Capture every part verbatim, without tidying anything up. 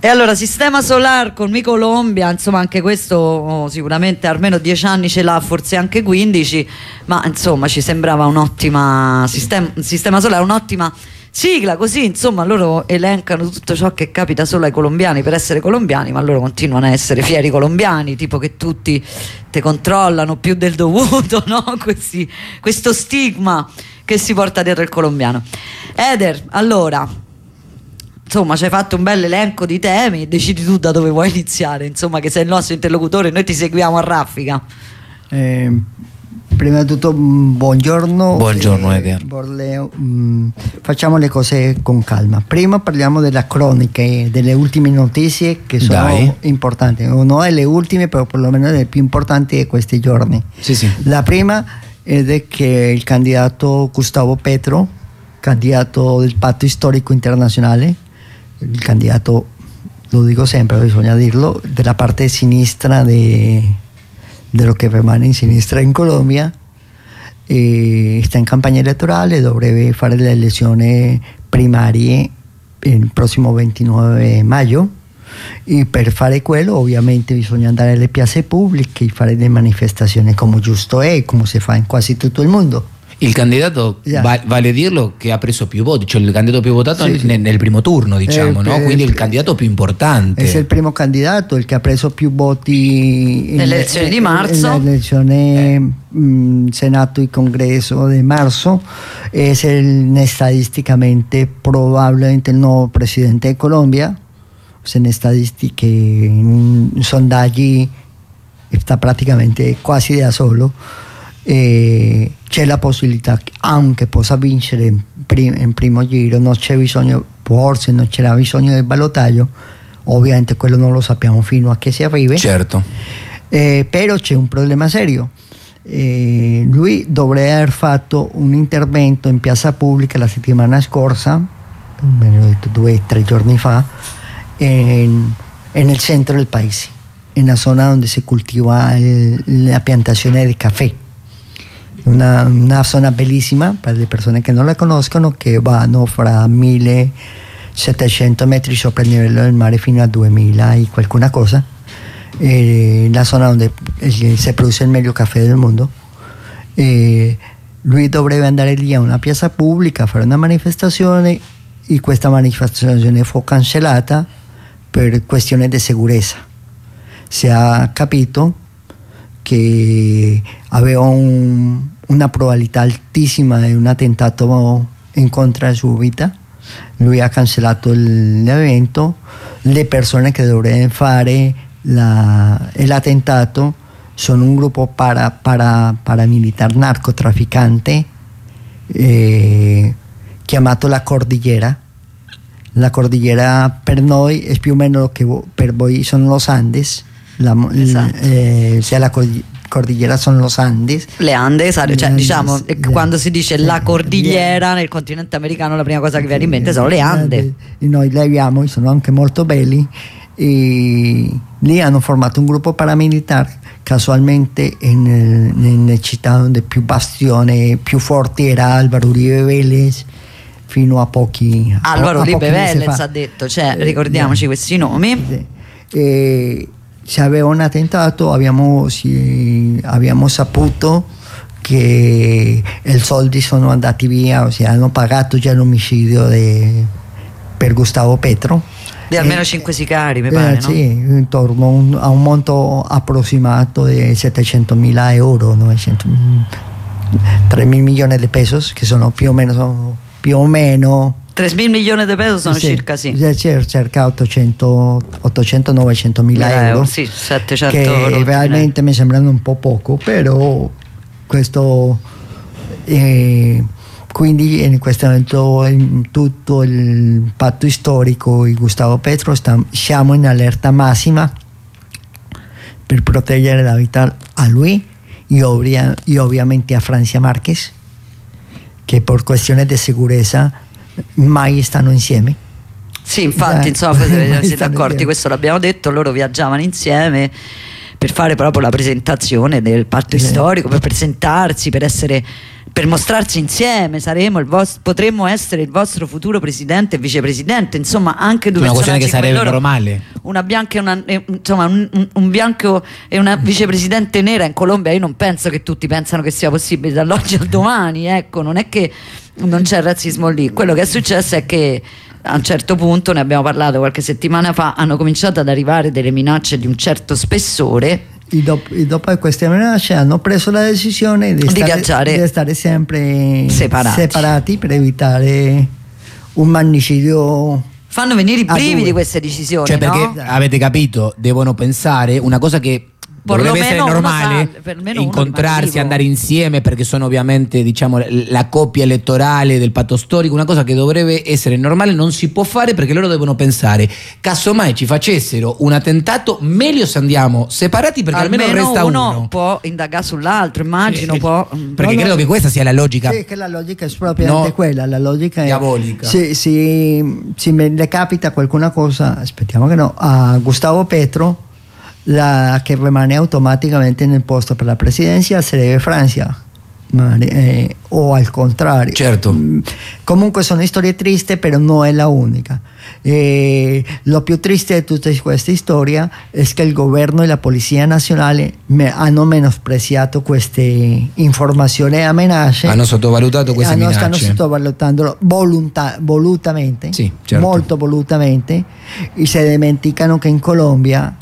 E allora Sistema Solar con Mi Colombia, insomma anche questo oh, sicuramente almeno dieci anni ce l'ha, forse anche quindici, ma insomma ci sembrava un'ottima sistema, Sistema Solar, un'ottima sigla, così insomma loro elencano tutto ciò che capita solo ai colombiani per essere colombiani, ma loro continuano a essere fieri colombiani, tipo che tutti te controllano più del dovuto, no? Questi, questo stigma che si porta dietro il colombiano. Eder, allora insomma ci hai fatto un bel elenco di temi, decidi tu da dove vuoi iniziare, insomma che sei il nostro interlocutore, noi ti seguiamo a raffica. Eh, prima di tutto buongiorno. Buongiorno eh, Eder. Borleo, mh, facciamo le cose con calma. Prima parliamo della cronaca e delle ultime notizie che sono Dai. importanti, no delle ultime però perlomeno delle più importanti di questi giorni. Sì, sì. La prima è che il candidato Gustavo Petro, candidato del Patto Storico Internazionale, il candidato, lo dico sempre, bisogna dirlo, della parte sinistra de, de lo che rimane in sinistra in Colombia, e sta in campagna elettorale, dovrebbe fare le elezioni primarie il prossimo ventinove maggio, e per fare quello ovviamente bisogna andare alle piazze pubbliche e fare le manifestazioni come giusto è, come si fa in quasi tutto il mondo. Il candidato, Yeah. va- vale dirlo, che ha preso più voti, cioè il candidato più votato Sì, nel, sì. nel primo turno, diciamo, Eh, no? eh, Quindi il eh, candidato più importante. È il primo candidato, il che ha preso più voti in- Nelle elezioni di marzo. nelle elezioni Eh. mh, Senato y Congreso de marzo. Es el estadísticamente probablemente el nuevo presidente de Colombia. Se in statistiche, in sondaggi sta praticamente quasi da solo. E c'è la possibilità che anche possa vincere in, prim- in primo giro, non c'è bisogno, forse non c'era bisogno del ballottaggio, ovviamente quello non lo sappiamo fino a che si arrivi. Certo. Eh, però c'è un problema serio. Eh, lui dovrebbe aver fatto un intervento in piazza pubblica la settimana scorsa, me l'ho detto due o tre giorni fa, en, en el centro del paese, en la zona donde se cultiva el, la piantazione di caffè. Una, una zona bellissima per le persone che non la conoscono, che vanno fra millesettecento metri sopra il livello del mare fino a duemila y qualcuna cosa. Eh, la zona donde eh, se produce il meglio caffè del mondo. Eh, lui dovrebbe andare lì a una piazza pubblica a fare una manifestazione, e questa manifestazione fu cancellata per questioni di sicurezza. Si è capito che aveva un, una probabilità altissima di un attentato in contro la sua vita. Lui ha cancellato l'evento. Le persone che dovrebbero fare la, l'attentato sono un gruppo para, para, paramilitar narcotrafficante eh, chiamato la Cordillera. La Cordillera per noi è più o meno che per voi sono los Andes. La, Esatto. eh, cioè la Cordillera sono los Andes. Le Andes, cioè Le Andes, diciamo eh, yeah. quando si dice la cordillera nel continente americano la prima cosa che viene in mente sono le Ande. E noi le abbiamo, sono anche molto belli, e lì hanno formato un gruppo paramilitare, casualmente nelle città donde più bastione, più forte era Álvaro Uribe Vélez, fino a pochi Álvaro a Uribe pochi mesi Vélez fa. ha detto, cioè Eh, ricordiamoci yeah. questi nomi. Sì. E se aveva un attentato abbiamo, sì, abbiamo saputo che i soldi sono andati via, ossia hanno pagato già l'omicidio de, per Gustavo Petro Di almeno eh, cinque sicari, mi eh, pare, sì, no? intorno a un, a un monto approssimato di settecentomila euro, novecento, tre mil milioni di pesos, che sono più o meno, sono più o meno tre mila milioni di peso sono sì, circa sì. circa ottocento novecento mila euro, Sì, settecento che euro. veramente mi sembrano un po' poco, però questo eh, quindi in questo momento in tutto il patto storico di Gustavo Petro sta, siamo in allerta massima per proteggere la vita a lui e, ovvia, e ovviamente a Francia Márquez, che per questioni di sicurezza mai stanno insieme. Sì, infatti, Eh, insomma, poi mai siete stanno accorti, insieme. questo l'abbiamo detto, loro viaggiavano insieme. per fare proprio la presentazione del patto Sì. storico, per presentarsi, per essere, per mostrarsi insieme. Saremo il vos- potremmo essere il vostro futuro presidente e vicepresidente, insomma anche due Una questione che personaggi come sarebbe loro, normale. una bianca e una, eh, insomma un, un- un bianco e una vicepresidente nera in Colombia. Io non penso che tutti pensano che sia possibile dall'oggi al domani, ecco, non è che non c'è razzismo lì. Quello che è successo è che a un certo punto, ne abbiamo parlato qualche settimana fa, hanno cominciato ad arrivare delle minacce di un certo spessore. E dopo, e dopo queste minacce hanno preso la decisione di, Di stare, viaggiare di stare sempre separati. separati per evitare un magnicidio. Fanno venire i a brividi due. queste decisioni, Cioè, perché no? avete capito, devono pensare una cosa che dovrebbe Perlomeno essere uno normale, sa- perlomeno uno incontrarsi, rimane vivo. andare insieme, perché sono ovviamente, diciamo, l- la coppia elettorale del patto storico, una cosa che dovrebbe essere normale, non si può fare perché loro devono pensare, casomai ci facessero un attentato, meglio se andiamo separati perché almeno, resta uno, uno. può indagare sull'altro, immagino, Sì. può... Perché No, no. credo che questa sia la logica. Sì, che la logica è propriamente No. quella, la logica è Diabolica. Se, se, se me le capita qualcuna cosa, aspettiamo che no, a Gustavo Petro, la che rimane automaticamente nel posto per la presidenza sarebbe Francia. Ma, eh, o al contrario. Certo. Mm, Comunque sono storie tristi, però non è la unica. Eh, lo più triste di tutta questa storia è che il governo e la Polizia Nazionale me- hanno menospreziato queste informazioni e amenace. Hanno sottovalutato queste Hanno- minacce. Stanno sottovalutando volunta- volutamente, Sì, certo. molto volutamente, e si dimenticano che in Colombia,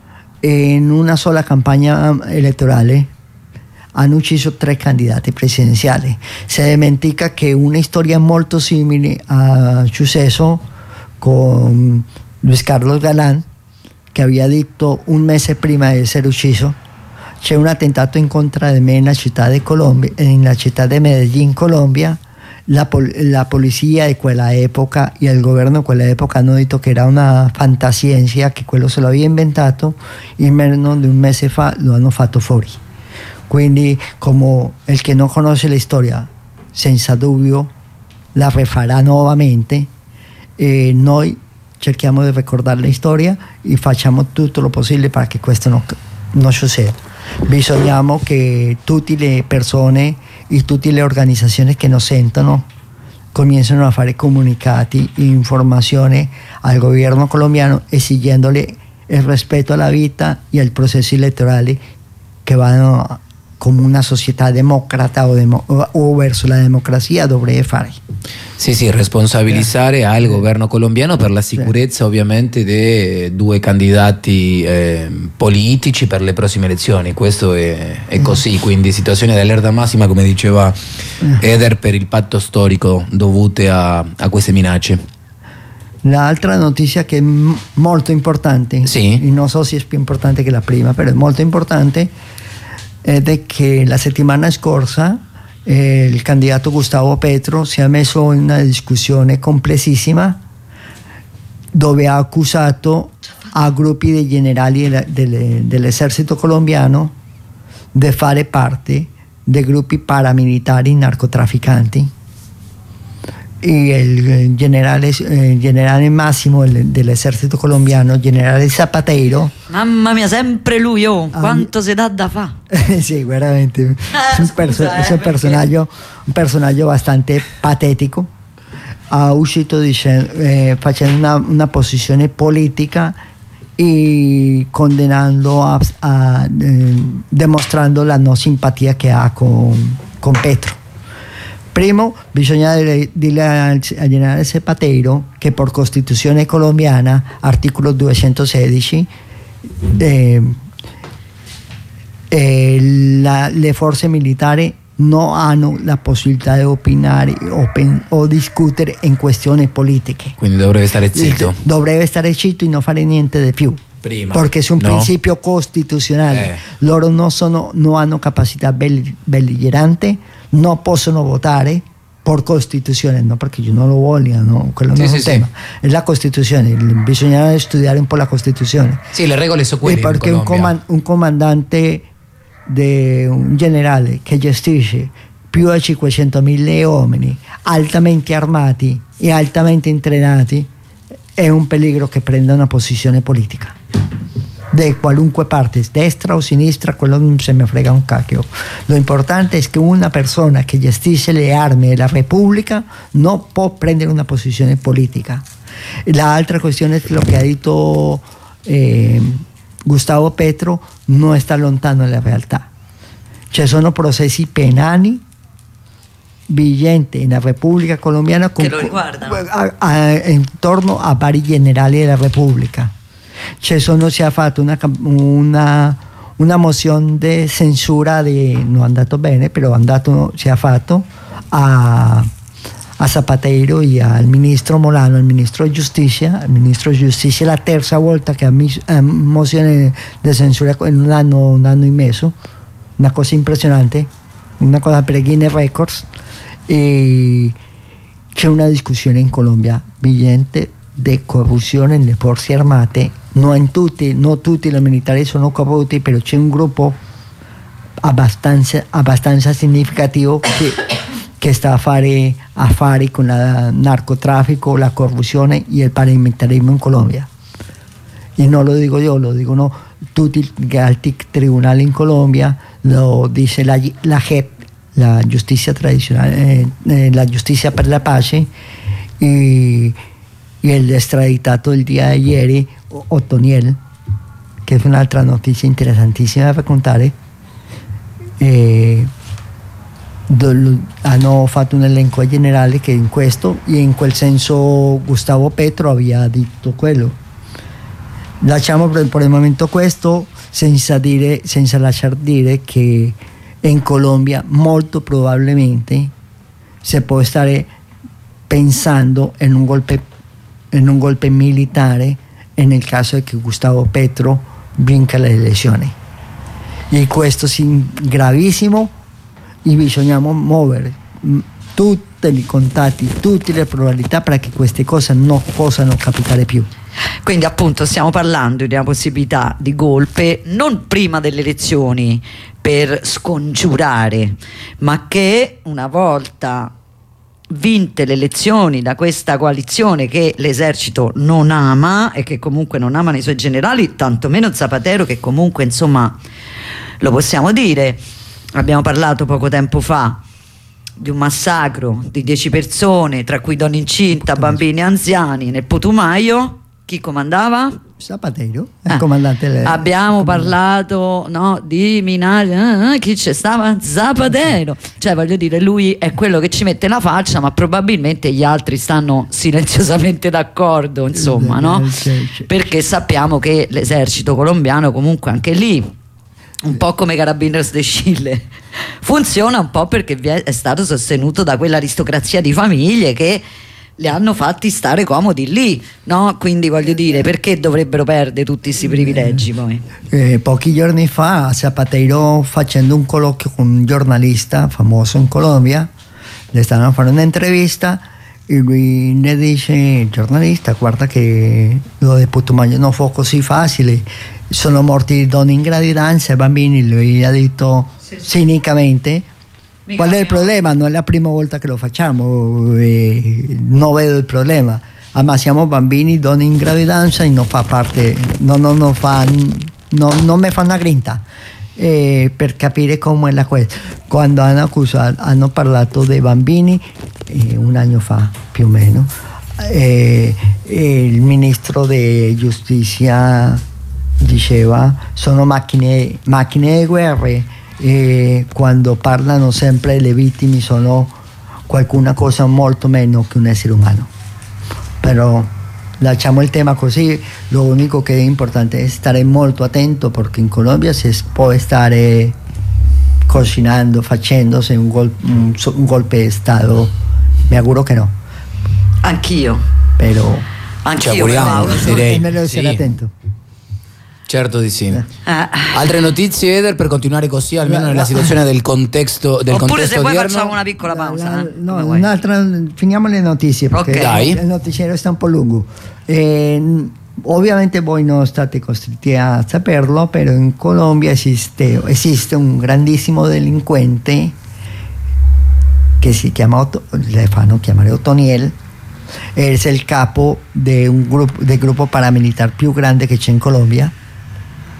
in una sola campagna elettorale, hanno ucciso tre candidati presidenziali. Si dimentica che una storia molto simile ha successo con Luis Carlos Galán, che aveva detto un mese prima di essere ucciso: c'è un attentato in contra di me nella città di Colombia, nella città di Medellín, Colombia. La, pol- la polizia di quella epoca e il governo di quella epoca hanno detto che era una fantascienza, che quello se lo aveva inventato, e in meno di un mese fa lo hanno fatto fuori. Quindi, come il che non conosce la storia, senza dubbio la rifarà nuovamente, e noi cerchiamo di ricordare la storia e facciamo tutto lo possibile perché questo non, non succeda. Bisogna che tutte le persone e tutte le organizzazioni che nos sentono comienzano a fare comunicati e informazioni al governo colombiano, esigendole il rispetto alla vita e ai processi elettorali che vanno come una società democrata o, demo- o verso la democrazia dovrebbe fare. Sì, sì, responsabilizzare al governo colombiano per la sicurezza ovviamente dei due candidati eh, politici per le prossime elezioni. Questo è, è così, quindi situazione di allerta massima, come diceva Eder, per il patto storico dovute a, a queste minacce. L'altra notizia che è m- molto importante, Sì. e non so se è più importante che la prima, però è molto importante, è che la settimana scorsa eh, il candidato Gustavo Petro si è messo in una discussione complessissima dove ha accusato a gruppi di generali delle- delle- dell'esercito colombiano di fare parte dei gruppi paramilitari narcotrafficanti. E il generale, eh, generale massimo del- dell'esercito colombiano, generale Zapatero, Mamma mia, sempre lui, oh, Ah, quanto si dà da fa. sì, veramente un, perso- scusa, eh, es un perché- personaggio, un personaggio bastante patetico. Ha uscito dicendo, eh, facendo una, una posizione politica e condannando, a, a, eh, dimostrando la non simpatia che ha con, con Petro. Primo, bisogna dire dire al, al generale Zapatero che per Costituzione colombiana, articolo duecentosedici, eh, eh, la- le forze militari non hanno la possibilità di opinare o, pen- o discutere in questioni politiche. Quindi dovrebbe stare zitto. Dovrebbe stare zitto e non fare niente di più. Prima. Perché è un No? principio costituzionale. Eh. Loro non, sono, non hanno capacità belli- belligerante, non possono votare per Costituzione, no perché non lo vogliono, quello Sì, non è sì, un sì. tema. È la Costituzione, bisogna studiare un po' la Costituzione. Sì, le regole sono E quelle in perché un, Colombia. coman- un comandante, de, un generale che gestisce più di cinquecentomila uomini altamente armati e altamente entrenati è un pericolo che prenda una posizione politica. de qualunque parte, destra o sinistra, quello non se me frega un cacchio. Lo importante è che una persona che gestisce le armi della Repubblica non può prendere una posizione politica. L'altra questione è quello che ha detto eh, Gustavo Petro, non sta lontano dalla realtà. Ci sono processi penali vigente en la República Colombiana con, que lo riguardano a, a, intorno a vari generali della Repubblica. Ci sono, si è fatto una, una, una mozione di censura di, non è andato bene, però è andato, si è fatto a, a Zapatero e al ministro Molano, al ministro di Giustizia. Il ministro di Giustizia è la terza volta che ha eh, mozione di censura in un anno, un anno e mezzo, una cosa impressionante, una cosa per Guinness Records. E c'è una discussione in Colombia vigente di corruzione nelle forze armate. Non tutti, non tutti i militari sono corrotti, però c'è un gruppo abbastanza, abbastanza significativo che, che sta a fare affari con il narcotraffico, la corruzione e il paramilitarismo in Colombia. E non lo dico io, lo dicono tutti gli alti tribunali in Colombia, lo dice la, la J E P, la giustizia tradizionale, eh, la giustizia per la pace, e, e il estraditato il día de ieri, Otoniel, che è un'altra notizia interessantissima da raccontare. Eh, do, hanno fatto un elenco generale che in questo e in quel senso Gustavo Petro aveva detto quello. Lasciamo per il momento questo, senza, dire, senza lasciar dire che in Colombia molto probabilmente si può stare pensando in un golpe, in un golpe militare nel caso che Gustavo Petro vinca le elezioni. E questo è gravissimo e bisogna muovere tutti i contatti, tutte le probabilità perché queste cose non possano capitare più. Quindi appunto stiamo parlando di una possibilità di golpe non prima delle elezioni per scongiurare, ma che una volta vinte le elezioni da questa coalizione che l'esercito non ama e che comunque non amano i suoi generali, tantomeno Zapatero, che comunque insomma lo possiamo dire, abbiamo parlato poco tempo fa di un massacro di dieci persone, tra cui donne incinta, bambini e anziani nel Putumayo. Chi comandava? Zapatero, il ah, comandante. Le... Abbiamo parlato no, di minacce, eh, chi c'è stava? Zapatero. Cioè voglio dire, lui è quello che ci mette la faccia, ma probabilmente gli altri stanno silenziosamente d'accordo, insomma, no? Perché sappiamo che l'esercito colombiano comunque anche lì, un po' come Carabineros de Chile, funziona un po' perché è stato sostenuto da quell'aristocrazia di famiglie che li hanno fatti stare comodi lì, no? Quindi voglio dire, perché dovrebbero perdere tutti questi privilegi poi? Eh, pochi giorni fa Zapatero, facendo un colloquio con un giornalista famoso in Colombia, le stavano facendo un'intervista e lui le dice, il giornalista, guarda che lo del Putumayo non fu così facile, sono morti donne in gravidanza e bambini. Lui ha detto sì, sì. cinicamente, qual è il problema? Non è la prima volta che lo facciamo, eh, non vedo il problema. Ammazziamo bambini, donne in gravidanza e non fa parte, non, non, non, fa, non, non mi fa una grinta. Eh, per capire come è la cosa. Quando hanno accusato, hanno parlato dei bambini eh, un anno fa più o meno, eh, eh, il ministro di giustizia diceva sono macchine, macchine di guerra. E quando parlano sempre le vittime sono qualcuna cosa molto meno che un essere umano. Però lasciamo il tema così, lo unico che è importante è stare molto attento perché in Colombia si può stare cocinando, facendosi un, gol, un, un golpe di Stato, mi auguro che no. Anch'io. Però Anch'io, ci auguriamo, direi. È meglio essere sì. attento. Certo di sì. Eh. Altre notizie, Eder, per continuare così, almeno nella situazione del contesto del Oppure contesto se vuoi odierno? facciamo una piccola pausa. La, eh? no, un'altra, finiamo le notizie perché Okay. il noticiero sta un po' lungo. Eh, ovviamente voi non state costretti a saperlo, però in Colombia esiste, esiste un grandissimo delinquente che si chiama Otto, le fanno chiamare Otoniel, è il capo di un gruppo, del gruppo paramilitar più grande che c'è in Colombia.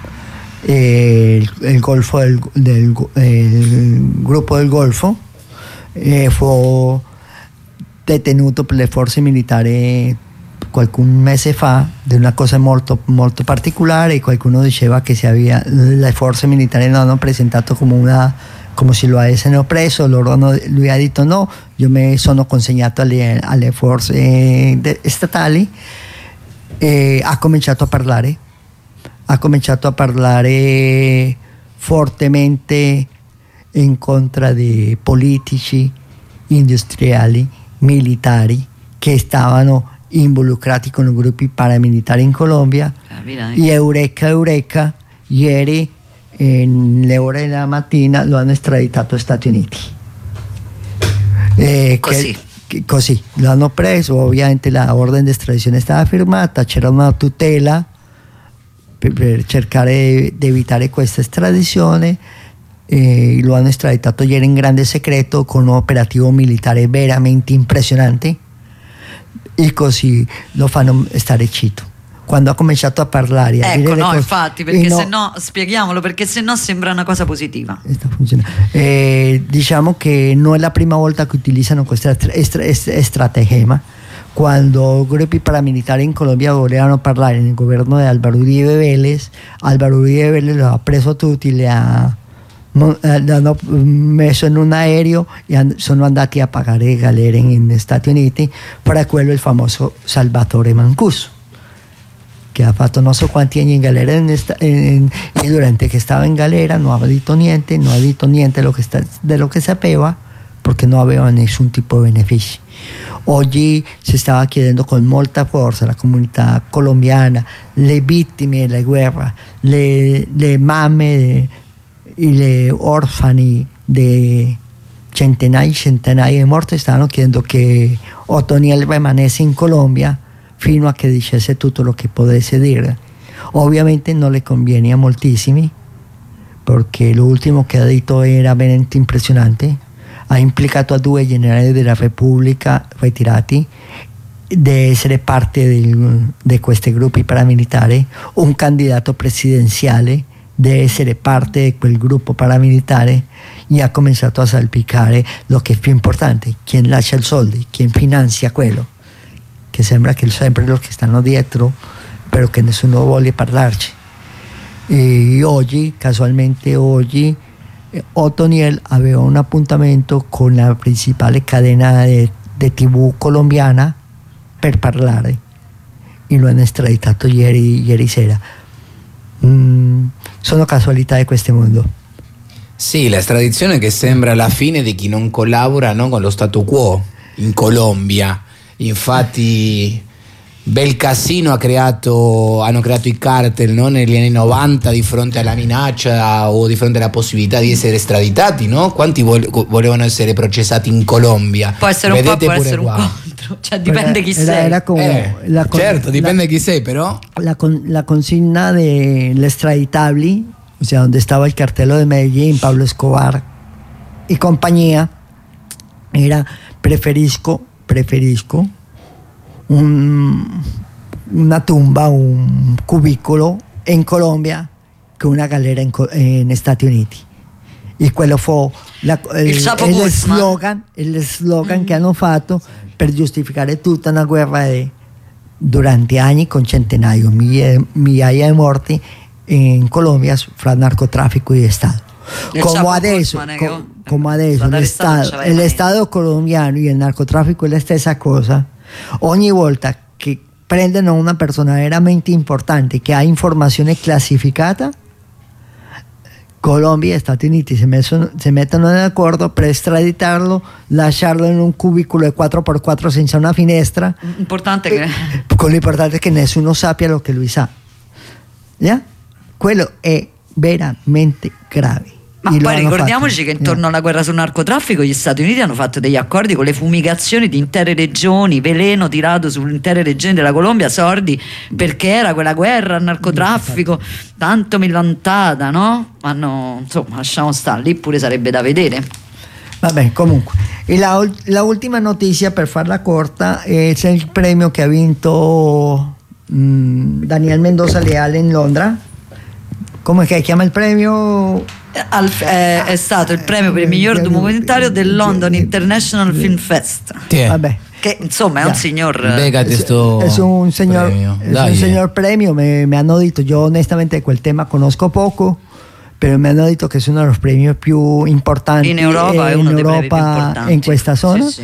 eh, el, el Golfo del, del el grupo del Golfo, eh, fu detenuto per le forze militari qualche mese fa di una cosa molto, molto particolare, e qualcuno diceva che si aveva, le forze militari lo hanno presentato come una, come se lo avessero preso, loro hanno, lui ha detto no, io mi sono consegnato alle, alle forze de, statali, e ha cominciato a parlare ha cominciato a parlare fortemente in contra di politici, industriali, militari che stavano involucrati con i gruppi paramilitari in Colombia. Ah, y Eureka, Eureka, ieri nelle ore della mattina lo hanno estraditato agli Stati Uniti. Eh, così. Che, così, lo hanno preso, ovviamente la orden di estradizione stava firmata, c'era una tutela per, per cercare di evitare questa estradizione. Eh, lo hanno estraditato ieri in grande segreto con un operativo militare veramente impressionante, e così lo fanno stare zitto. Quando ha cominciato a parlare, a ecco, dire no, cose, infatti, perché no, se no, spieghiamolo, perché se no sembra una cosa positiva. Eh, diciamo che non è la prima volta che utilizzano questa stratagemma. Quando gruppi paramilitari in Colombia volevano parlare nel governo di Álvaro Uribe Vélez, Álvaro Uribe Vélez lo ha preso tutti, le ha l'hanno messo in un aereo e sono andati a pagare galere negli Stati Uniti. Fra quello il famoso Salvatore Mancuso, che ha fatto non so quanti anni in galera, in, in, e durante che stava in galera non aveva detto niente, non ha detto niente lo che sta, de lo che sapeva, perché non aveva nessun tipo di benefici. Oggi si stava chiedendo con molta forza alla comunità colombiana, le vittime della guerra, le, le mamme e le orfani di centinaia e centinaia di morti, stavano chiedendo che Otoniel rimanesse in Colombia fino a che dicesse tutto lo che potesse dire. Ovviamente non le conviene a moltissimi, perché l'ultimo che ha detto era veramente impressionante. Ha implicato a due generali della Repubblica ritirati di essere parte di questi gruppi paramilitari, un candidato presidenziale di essere parte di quel gruppo paramilitare, e ha cominciato a salpicare lo che è più importante: chi lascia i soldi, chi finanzia quello, che sembra che sempre loro che stanno dietro, però che nessuno vuole parlarci. E oggi, casualmente oggi, Otoniel aveva un appuntamento con la principale cadena di tivù colombiana per parlare, e lo hanno estraditato ieri, ieri sera. Mm, sono casualità di questo mondo. Sì, la estradizione che sembra la fine di chi non collabora, no, con lo status quo in Colombia. Infatti Bel Casino ha creato, hanno creato i cartel, no, negli anni novanta di fronte alla minaccia o di fronte alla possibilità di essere estraditati, no? Quanti vol- volevano essere processati in Colombia? Può essere un Vedete po', può essere qua. un contro, cioè dipende era, chi era, sei. era como, eh, la con, certo, dipende la, chi sei, però. La, con, la consigna de los extraditables, o sea, donde estaba el cartelo de Medellín, Pablo Escobar y compañía, era preferisco, preferisco Un, una tumba, un cubículo en Colombia che una galera in, in Stati Uniti. E quello fu la, il, il slogan, il slogan mm-hmm. che hanno fatto per giustificare tutta una guerra di, durante anni con centinaia, migliaia, migliaia di morti in Colombia fra narcotraffico e Stato. Como adesso, co, como adesso el Stato, el Stato colombiano e il narcotraffico è la stessa cosa. Ogni volta che prendono una persona veramente importante che ha informazione classificata, Colombia e Stati Uniti si, messo, si mettono d'accordo per estraditarlo, lasciarlo in un cubicolo di quattro per quattro senza una finestra. Importante che... Con l'importante è che nessuno sappia lo che lui sa. Yeah? Quello è veramente grave. Ma poi ricordiamoci fatto. che intorno alla guerra sul narcotraffico gli Stati Uniti hanno fatto degli accordi con le fumigazioni di intere regioni, veleno tirato su intere regioni della Colombia, sordi, perché era quella guerra al narcotraffico tanto millantata, no? Hanno, insomma, lasciamo stare, lì pure sarebbe da vedere. Vabbè, comunque, e la, la ultima notizia, per farla corta, è il premio che ha vinto mh, Daniel Mendoza Leal in Londra come che chiama il premio? Al, eh, è stato il premio per il miglior documentario del London International Film Fest. Sì. Vabbè. Che insomma è un signor. Bécate sto Es un señor premio. es Dai, un eh. señor premio, me, me hanno detto, yo honestamente de quel tema conozco poco, pero me hanno detto che è uno de los premios più importanti In Europa è in uno dei premi più Europa, importanti. in questa zona. Sì, sì.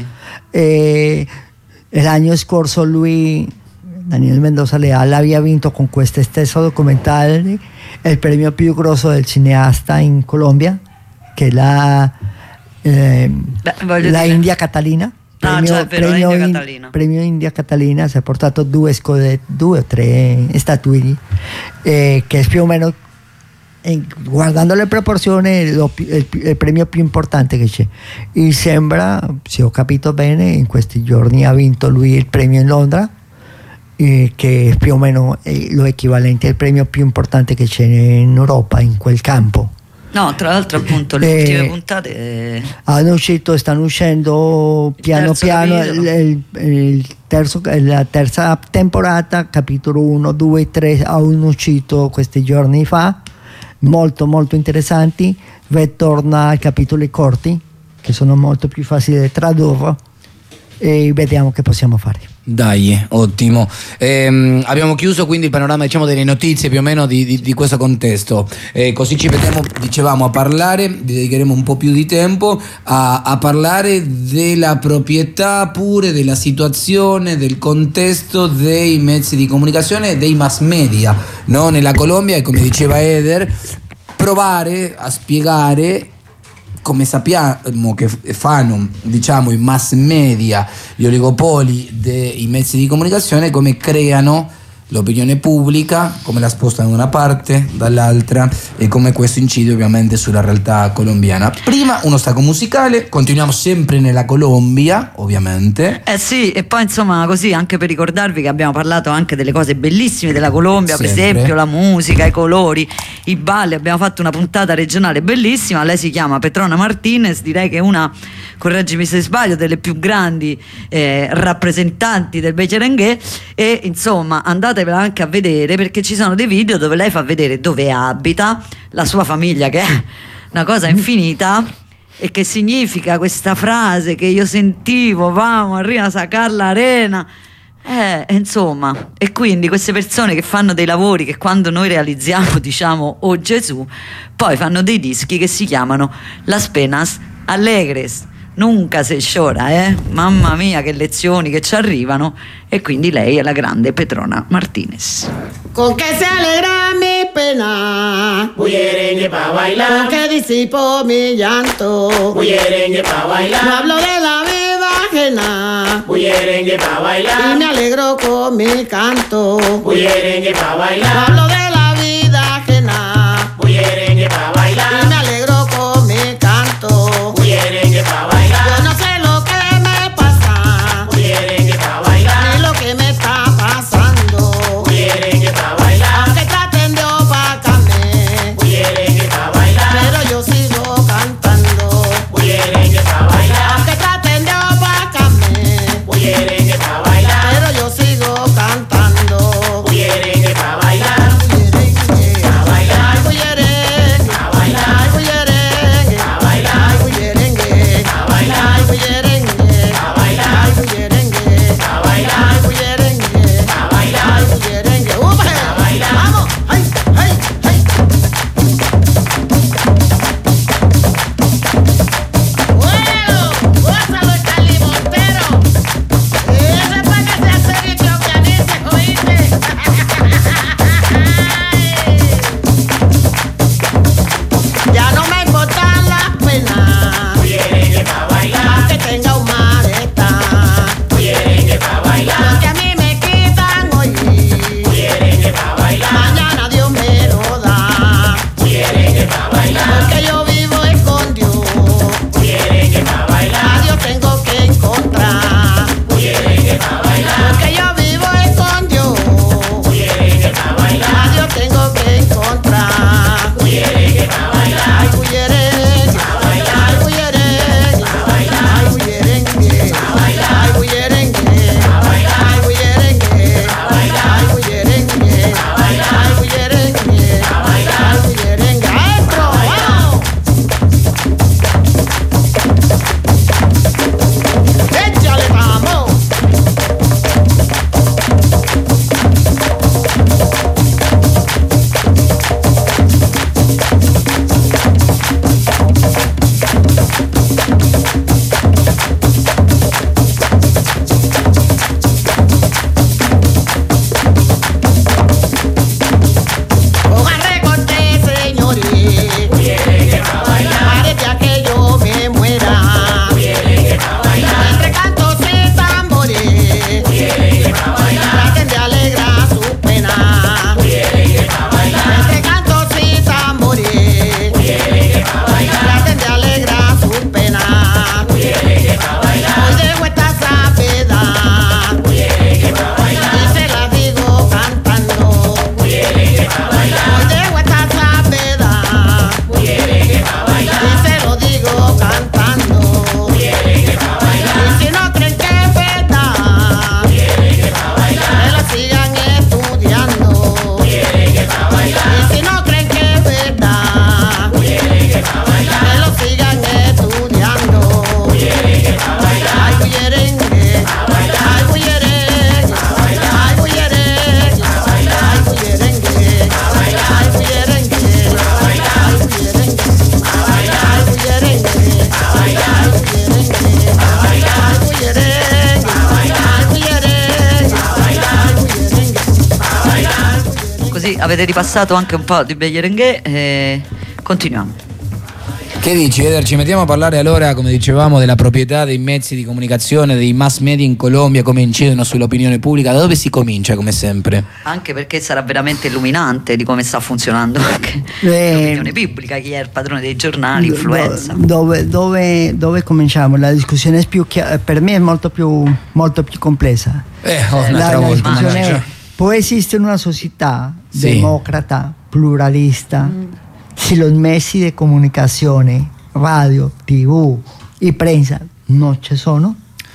Eh, l'anno scorso lui, Daniel Mendoza Leal, había vinto con questo stesso documentario il premio più grosso del cineasta in Colombia, che è la, eh, Beh, voglio la dire- India Catalina. Ah, Premio, cioè, è vero, la premio India in- Catalina. premio India Catalina, si è portato due, scode, due o tre statuine, eh, che è più o meno, eh, guardando le proporzioni, lo pi- il, pi- il premio più importante che c'è. E sembra, se ho capito bene, in questi giorni ha vinto lui il premio in Londra, eh, che è più o meno eh, lo equivalente al premio più importante che c'è in Europa in quel campo. No, tra l'altro appunto le Eh, ultime puntate eh, Hanno uscito, stanno uscendo piano terzo piano capitolo. il, il- il terzo, la terza temporata, capitolo uno, due, tre, hanno uscito questi giorni fa, molto molto interessanti. Poi torna ai capitoli corti, che sono molto più facili da tradurre, e vediamo che possiamo fare. Dai, ottimo. Ehm, abbiamo chiuso quindi il panorama, diciamo, delle notizie più o meno di, di- di questo contesto. Eh, così ci vediamo, dicevamo, a parlare, vi dedicheremo un po' più di tempo a, a parlare della proprietà, pure della situazione, del contesto dei mezzi di comunicazione e dei mass media, no? Nella Colombia, e come diceva Eder, provare a spiegare come sappiamo che fanno, diciamo, i mass media, gli oligopoli dei mezzi di comunicazione, come creano l'opinione pubblica, come la spostano da una parte, dall'altra, e come questo incide ovviamente sulla realtà colombiana. Prima uno stacco musicale, continuiamo sempre nella Colombia, ovviamente. Eh sì, e poi insomma così, anche per ricordarvi che abbiamo parlato anche delle cose bellissime della Colombia, per Sempre. esempio la musica, i colori, i balli. Abbiamo fatto una puntata regionale bellissima. Lei si chiama Petrona Martinez, direi che è una, correggimi se sbaglio, delle più grandi eh, rappresentanti del Becherengue, e insomma andatevela anche a vedere, perché ci sono dei video dove lei fa vedere dove abita, la sua famiglia, che è una cosa infinita. E che significa questa frase che io sentivo, vamos, arriva a sacar la arena, eh, e insomma, e quindi queste persone che fanno dei lavori che quando noi realizziamo diciamo oh Gesù, poi fanno dei dischi che si chiamano Las Penas Alegres, nunca se llora, eh? Mamma mia che lezioni che ci arrivano. E quindi lei è la grande Petrona Martinez. Con que se alegra mi pena, Bullerengue pa' bailar, con que disipo mi llanto. bullerengue pa' No bailar, hablo de la vida ajena bullerengue pa' y bailar, me alegro con mi canto. bullerengue pa' No bailar, hablo de la vida ajena bullerengue pa' y me bailar, alegro con mi canto. bullerengue pa' Yo bailar, no sé lo que me pasa, bullerengue pa' bailar, ni lo que me está pasando. bullerengue pa' bailar, Aunque traten de opacarme, bullerengue pa' bailar, pero yo sigo cantando. bullerengue pa' bailar, Aunque traten de opacarme, bullerengue pa' bailar, pero yo sigo cantando. bullerengue pa' bailar, Bullerengue avete ripassato anche un po' di Berenguer e continuiamo. Che dici, Eder? Ci mettiamo a parlare allora, come dicevamo, della proprietà dei mezzi di comunicazione, dei mass media in Colombia, come incidono sull'opinione pubblica. Da dove si comincia, come sempre? Anche perché sarà veramente illuminante di come sta funzionando anche Eh, l'opinione pubblica, chi è il padrone dei giornali, influenza. Dove, dove, dove cominciamo? La discussione è più chiara, per me è molto più, molto più complessa. Eh, oh, La, un'altra la volta. discussione è, mannaggia. può esistere una società Sì. democrata, pluralista, se los mezzi di comunicazione, radio, tv e prensa non ci sono?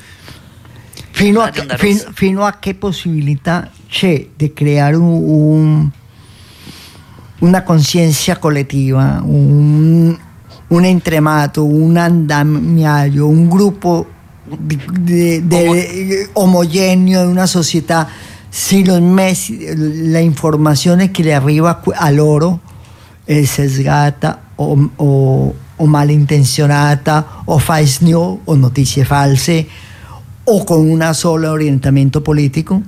Fino a, che, fin, fino a che possibilità c'è di creare un, un, una coscienza collettiva, un, un entremato, un andamiario, un gruppo di, di, di, omogeneo in una società, se los mezzi, la informazione che le arriva a loro è sesgata o, o, o malintenzionata o fake news o notizie false o con un solo orientamento politico?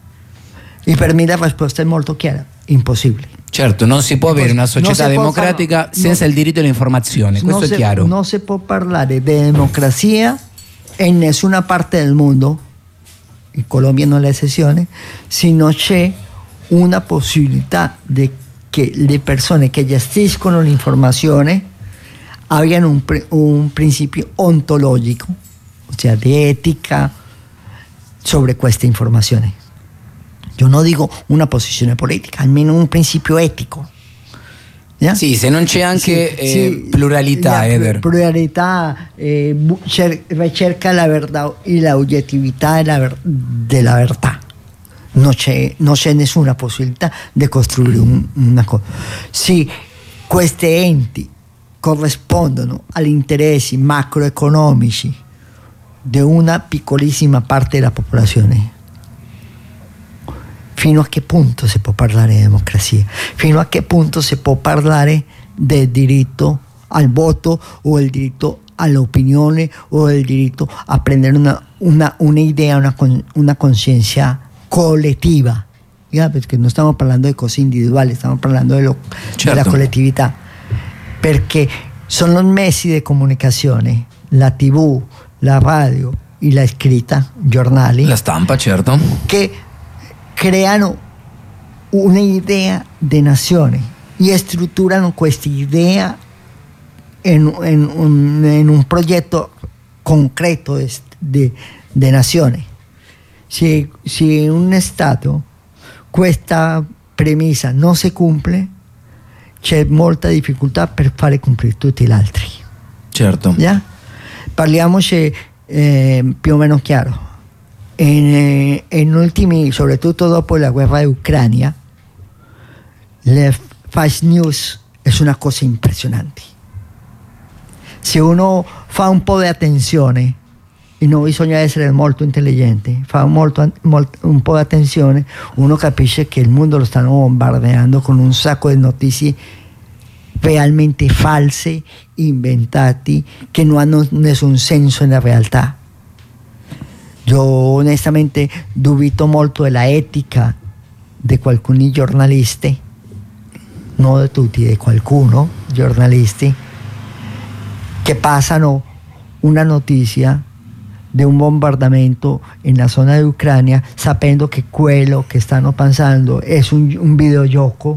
E per me la risposta è molto chiara: impossibile. Certo, non si può avere una società non democratica può, senza no, il diritto all'informazione, questo non è si, chiaro. Non si può parlare di democrazia in nessuna parte del mondo, in Colombia non è l'eccezione, se non c'è una possibilità di che le persone che gestiscono l'informazione abbiano un, un principio ontologico, ossia di etica, sobre questa informazione. Io non dico una posizione politica, almeno un principio etico. ¿Ya? Sì, se non c'è anche Sì, eh, sì, pluralità, la Eder. pluralità eh, bu- cer- ricerca la verdad y la oggettività de la, ver- de la verdad. Non c'è, non c'è nessuna possibilità di costruire un, una cosa. Se questi enti corrispondono agli interessi macroeconomici di una piccolissima parte della popolazione, fino a che punto si può parlare di democrazia? Fino a che punto si può parlare del diritto al voto o del diritto all'opinione o del diritto a prendere una, una, una idea, una, una conciencia colectiva? ¿Ya? Perché non stiamo parlando di cose individuali, stiamo parlando dello, certo. della collettività. Perché sono i mezzi di comunicazione, la tivù, la radio e la scritta, giornali, La stampa, certo. che creano un'idea di nazione e strutturano questa idea in, in, un, in un progetto concreto di nazione. Se, se in un Stato questa premessa non si cumple, c'è molta difficoltà per fare cumplire tutti gli altri. Certo. ¿Ya? Parliamoci eh, più o meno chiaro. In, in ultimi, soprattutto dopo la guerra di Ucraina, le fake news è una cosa impressionante. Se uno fa un po' di attenzione, e non bisogna essere molto intelligenti, fa molto, molto, un po' di attenzione, uno capisce che il mondo lo stanno bombardeando con un sacco di notizie realmente false, inventati, che non hanno nessun senso nella realtà. Io onestamente dubito molto della etica di alcuni giornalisti, non di tutti, di qualcuno, giornalisti, che passano una notizia di un bombardamento nella zona di Ucraina sapendo che quello che stanno pensando è un, un videogioco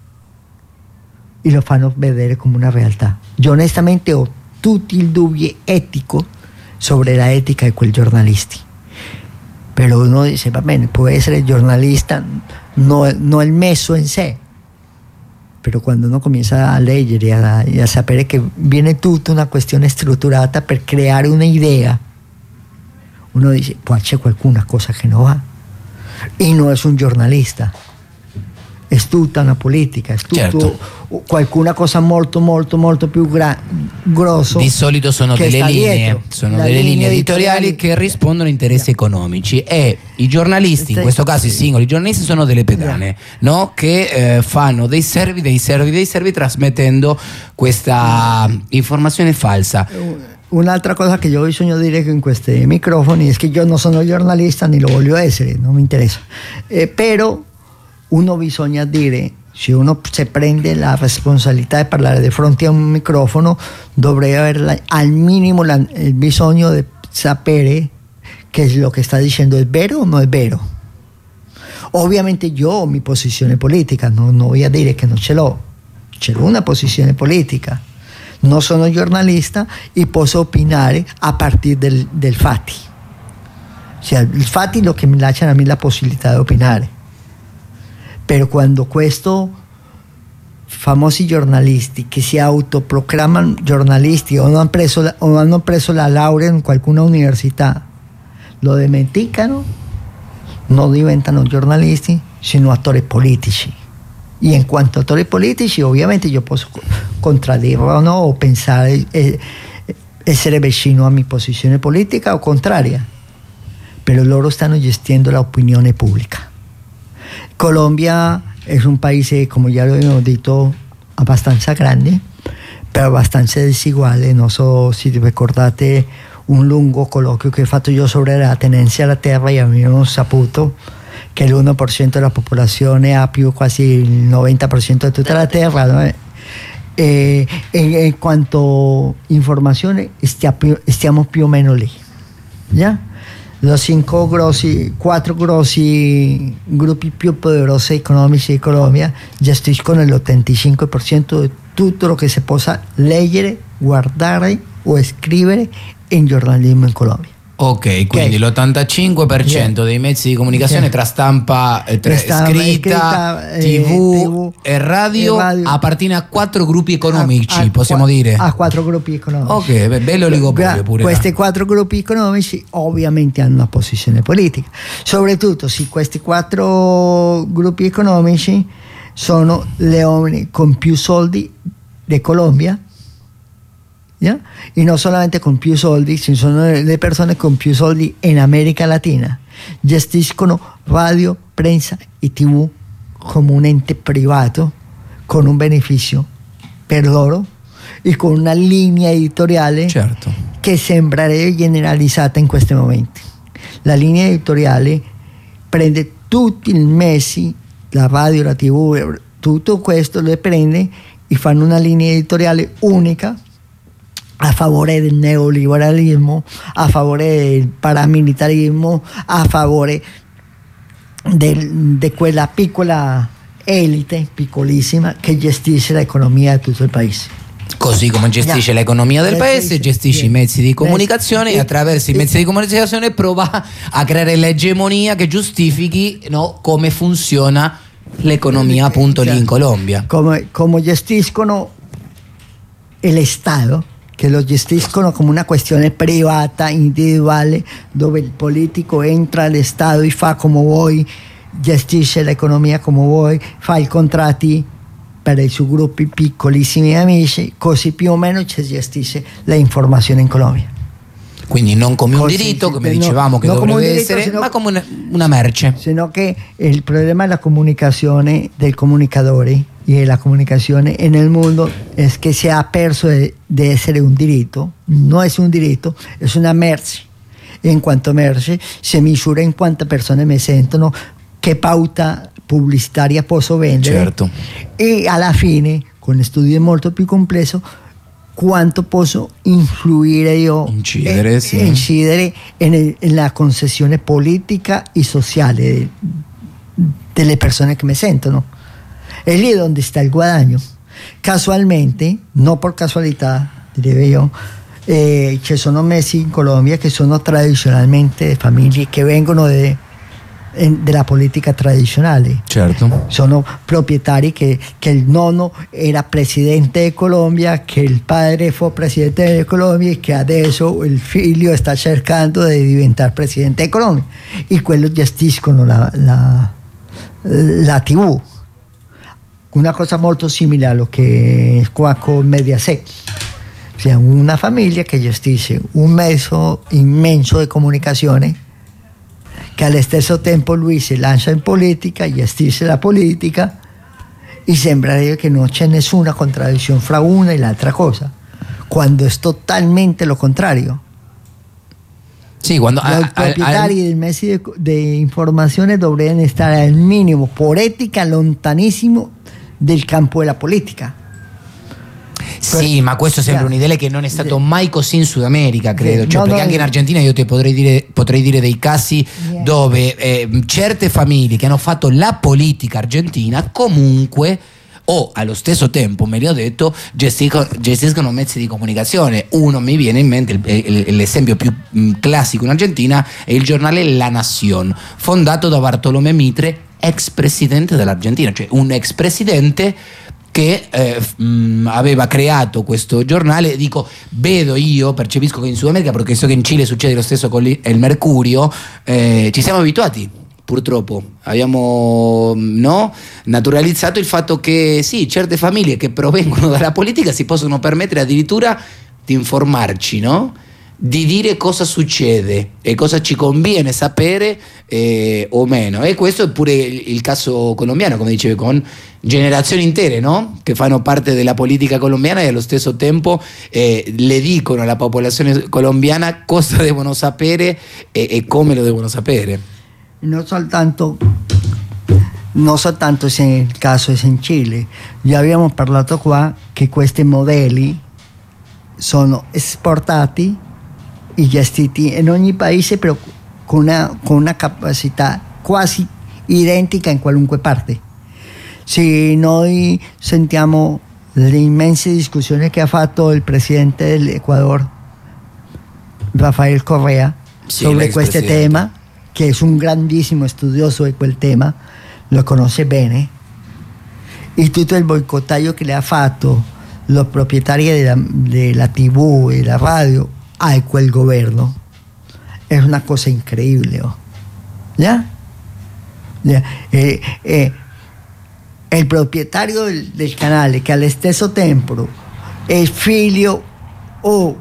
e lo fanno vedere come una realtà. Io onestamente ho tutti i dubbi etici sobre la etica di quei giornalisti. Però uno dice, va bene, può essere giornalista, non no il messo in sé, però quando uno comienza a leggere e a, a sapere che viene tutta una questione strutturata per creare un'idea, uno dice, poi c'è qualcuna cosa che non va. E non è un giornalista, è tutta una politica, è tutto certo. qualcuna cosa molto molto molto più gra- grosso. Di solito sono che delle sta linee, dietro. sono La delle linea linee editoriali editoriali che rispondono a interessi economici e i giornalisti, in Sì. questo caso i singoli giornalisti, sono delle pedane, no? Che eh, fanno dei servi, dei servi, dei servi trasmettendo questa informazione falsa. Un'altra cosa che io ho bisogno di dire in questi microfoni è che io non sono giornalista ni lo voglio essere, non mi interessa. Eh, però uno bisogna dire se uno se prende la responsabilità di parlare di fronte a un microfono, dovrebbe avere la, al minimo la, il bisogno di sapere che lo che sta dicendo è vero o non è vero. Ovviamente io ho mi posizione politica, non, non voy a dire che non ce l'ho, c'è una posizione politica, non sono giornalista e posso opinare a partire del, del fatti. Cioè, i fatti lo che mi lasciano a me la possibilità di opinare. Però quando questi famosi giornalisti che si autoproclamano giornalisti o, non hanno preso la, o hanno preso la laurea in qualcuna università lo dimenticano, non diventano giornalisti, sino attori politici. E in quanto attori politici, ovviamente io posso contraddirlo, no? O pensare, eh, essere vicino a mia posizione politica o contraria. Però loro stanno gestendo l'opinione pubblica. Colombia es un paese, come ya lo hemos dicho, abbastanza grande, però abbastanza desiguale. Non so se ricordate un lungo colloquio che ho fatto io sobre la tenencia alla terra e abbiamo saputo che l'uno per cento della popolazione ha più quasi il novanta per cento di tutta la terra, no? E, e in quanto informazione stia più, stiamo più o meno lì, ¿ya? Los cinco grossi, quattro grossi gruppi più poderosi economici di Colombia gestiscono l'ottantacinque per cento di tutto lo che si possa leggere, guardare o scrivere in giornalismo in Colombia. Ok, quindi okay. l'ottantacinque per cento yeah. dei mezzi di comunicazione yeah. tra stampa, eh, tra stampa scritta, scritta T V, eh, T V e, radio, e radio appartiene a quattro gruppi economici, a, a possiamo qu- dire? A quattro gruppi economici. Ok, beh, bello oligopolio pure. Questi quattro gruppi economici ovviamente hanno una posizione politica, soprattutto se questi quattro gruppi economici sono le uomini con più soldi di Colombia. ¿Ya? Y no solamente con più soldi, sino sono le persone con più soldi in America Latina. Gestiscono radio, prensa e tivù come un ente privato con un beneficio per loro e con una linea editoriale certo. che sembrerebbe generalizzata in questi momenti. La linea editoriale prende tutti i mesi, la radio, la tivù, tutto questo le prende e fanno una linea editoriale unica a favore del neoliberalismo, a favore del paramilitarismo, a favore di quella piccola elite, piccolissima, che gestisce l'economia di tutto il paese. Così come gestisce yeah. l'economia del paese, gestisce yeah. i mezzi di comunicazione yeah. e attraverso i mezzi di comunicazione prova a creare l'egemonia che giustifichi, no, come funziona l'economia appunto yeah. lì in Colombia. Come, come gestiscono l'Stato, che lo gestiscono come una questione privata, individuale, dove il politico entra allo Stato e fa come vuoi, gestisce l'economia come vuoi, fa i contratti per i suoi gruppi piccolissimi amici, così più o meno ci gestisce l'informazione in Colombia. Quindi non come un diritto, come no, dicevamo che dovrebbe diritto, essere, sino, ma come una, una merce. Sino che il problema della comunicazione del comunicatore y la comunicación en el mundo es que se ha perso de, de ser un derecho. No es un derecho, es una merce. En cuanto merce, se misura in quante persone mi sentono, che pauta pubblicitaria posso vendere. Certo. E alla fine, con studi molto più complesso, quanto posso influire io, incidere, eh, sì. incidere en, en la concessione politica e sociale delle persone che mi sentono. Es lì donde está el guadagno. Casualmente, no por casualidad, direi io, eh, ci sono messi in Colombia che sono tradizionalmente famiglie che vengono de, della politica tradizionale. Certo. Sono proprietari che, che il nonno era presidente di Colombia, che il padre fu presidente di Colombia e che adesso il figlio sta cercando di diventare presidente di Colombia. E quello gestiscono la, la, la tivù. Una cosa molto simile a lo che è qua con Mediaset, cioè una famiglia che gestisce un mezzo immenso di comunicazione che allo stesso tempo lui si lancia in politica, gestisce la politica e sembra che non c'è nessuna contraddizione fra una e l'altra cosa, quando è totalmente lo contrario. Sì, quando Los al, propietari al, del mezzo di informazione dovrebbero stare al minimo, por etica, lontanissimo del campo della politica. Sì, ma questo sembra un ideale che non è stato mai così in Sud America, credo. Cioè, no, perché no, anche in no. Argentina io ti potrei dire, potrei dire dei casi Yeah. dove eh, certe famiglie che hanno fatto la politica argentina comunque o allo stesso tempo, meglio detto, gestiscono, gestiscono mezzi di comunicazione. Uno mi viene in mente, il- il- l'esempio più mh, classico in Argentina è il giornale La Nación, fondato da Bartolomé Mitre, ex presidente dell'Argentina, cioè un ex presidente che eh, f- mh, aveva creato questo giornale. Dico, vedo io, percepisco che in Sud America, perché so che in Cile succede lo stesso con il Mercurio, eh, ci siamo abituati. Purtroppo abbiamo no, naturalizzato il fatto che sì, certe famiglie che provengono dalla politica si possono permettere addirittura di informarci, no? Di dire cosa succede e cosa ci conviene sapere eh, o meno. E questo è pure il, il caso colombiano, come dicevi, con generazioni intere, no? Che fanno parte della politica colombiana e allo stesso tempo eh, le dicono alla popolazione colombiana cosa devono sapere e, e come lo devono sapere. Non soltanto, non soltanto se il caso è in Cile, già abbiamo parlato qua che questi modelli sono esportati e gestiti in ogni paese, però con una, con una capacità quasi identica in qualunque parte. Se noi sentiamo le immense discussioni che ha fatto il presidente dell'Ecuador, Rafael Correa, Sì, sobre l'ex questo presidente. tema, che è un grandissimo studioso di quel tema, lo conosce bene, e tutto il boicottaggio che le ha fatto los propietari della, della tivù e della radio a quel governo è una cosa incredibile. Oh. ¿Ya? ¿Ya? E, e, il proprietario del, del canale, che allo stesso tempo è figlio o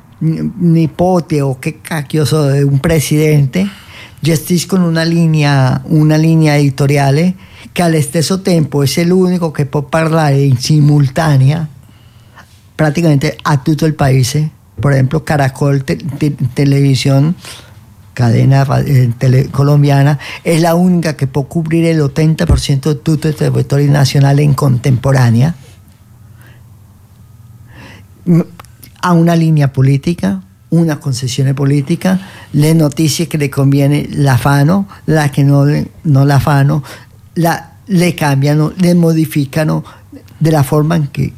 nipote o che cacchio so di un presidente, gestiscono una linea, una linea editoriale che allo stesso tempo è l'unico che può parlare in simultanea praticamente a tutto il paese. Per esempio Caracol te, te, Televisión, cadena eh, tele, colombiana, es la única que puede cubrir el ochenta por ciento de todo el territorio nacional en contemporánea, a una línea política, una concesión política, le notizie che le conviene la fanno, la che non, non la fanno, la, le cambiano, le modificano della forma in che,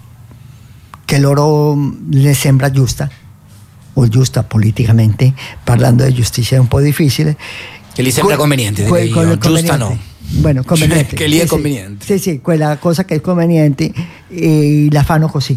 che loro le sembra giusta, o giusta politicamente, parlando di giustizia è un po' difficile. Che gli sembra Que- conveniente, que- direi quello io, giusta conveniente. no. Bueno, conveniente. Cioè, che lì è Sì, sì. conveniente. Sì, sì, quella cosa che è conveniente e la fanno così.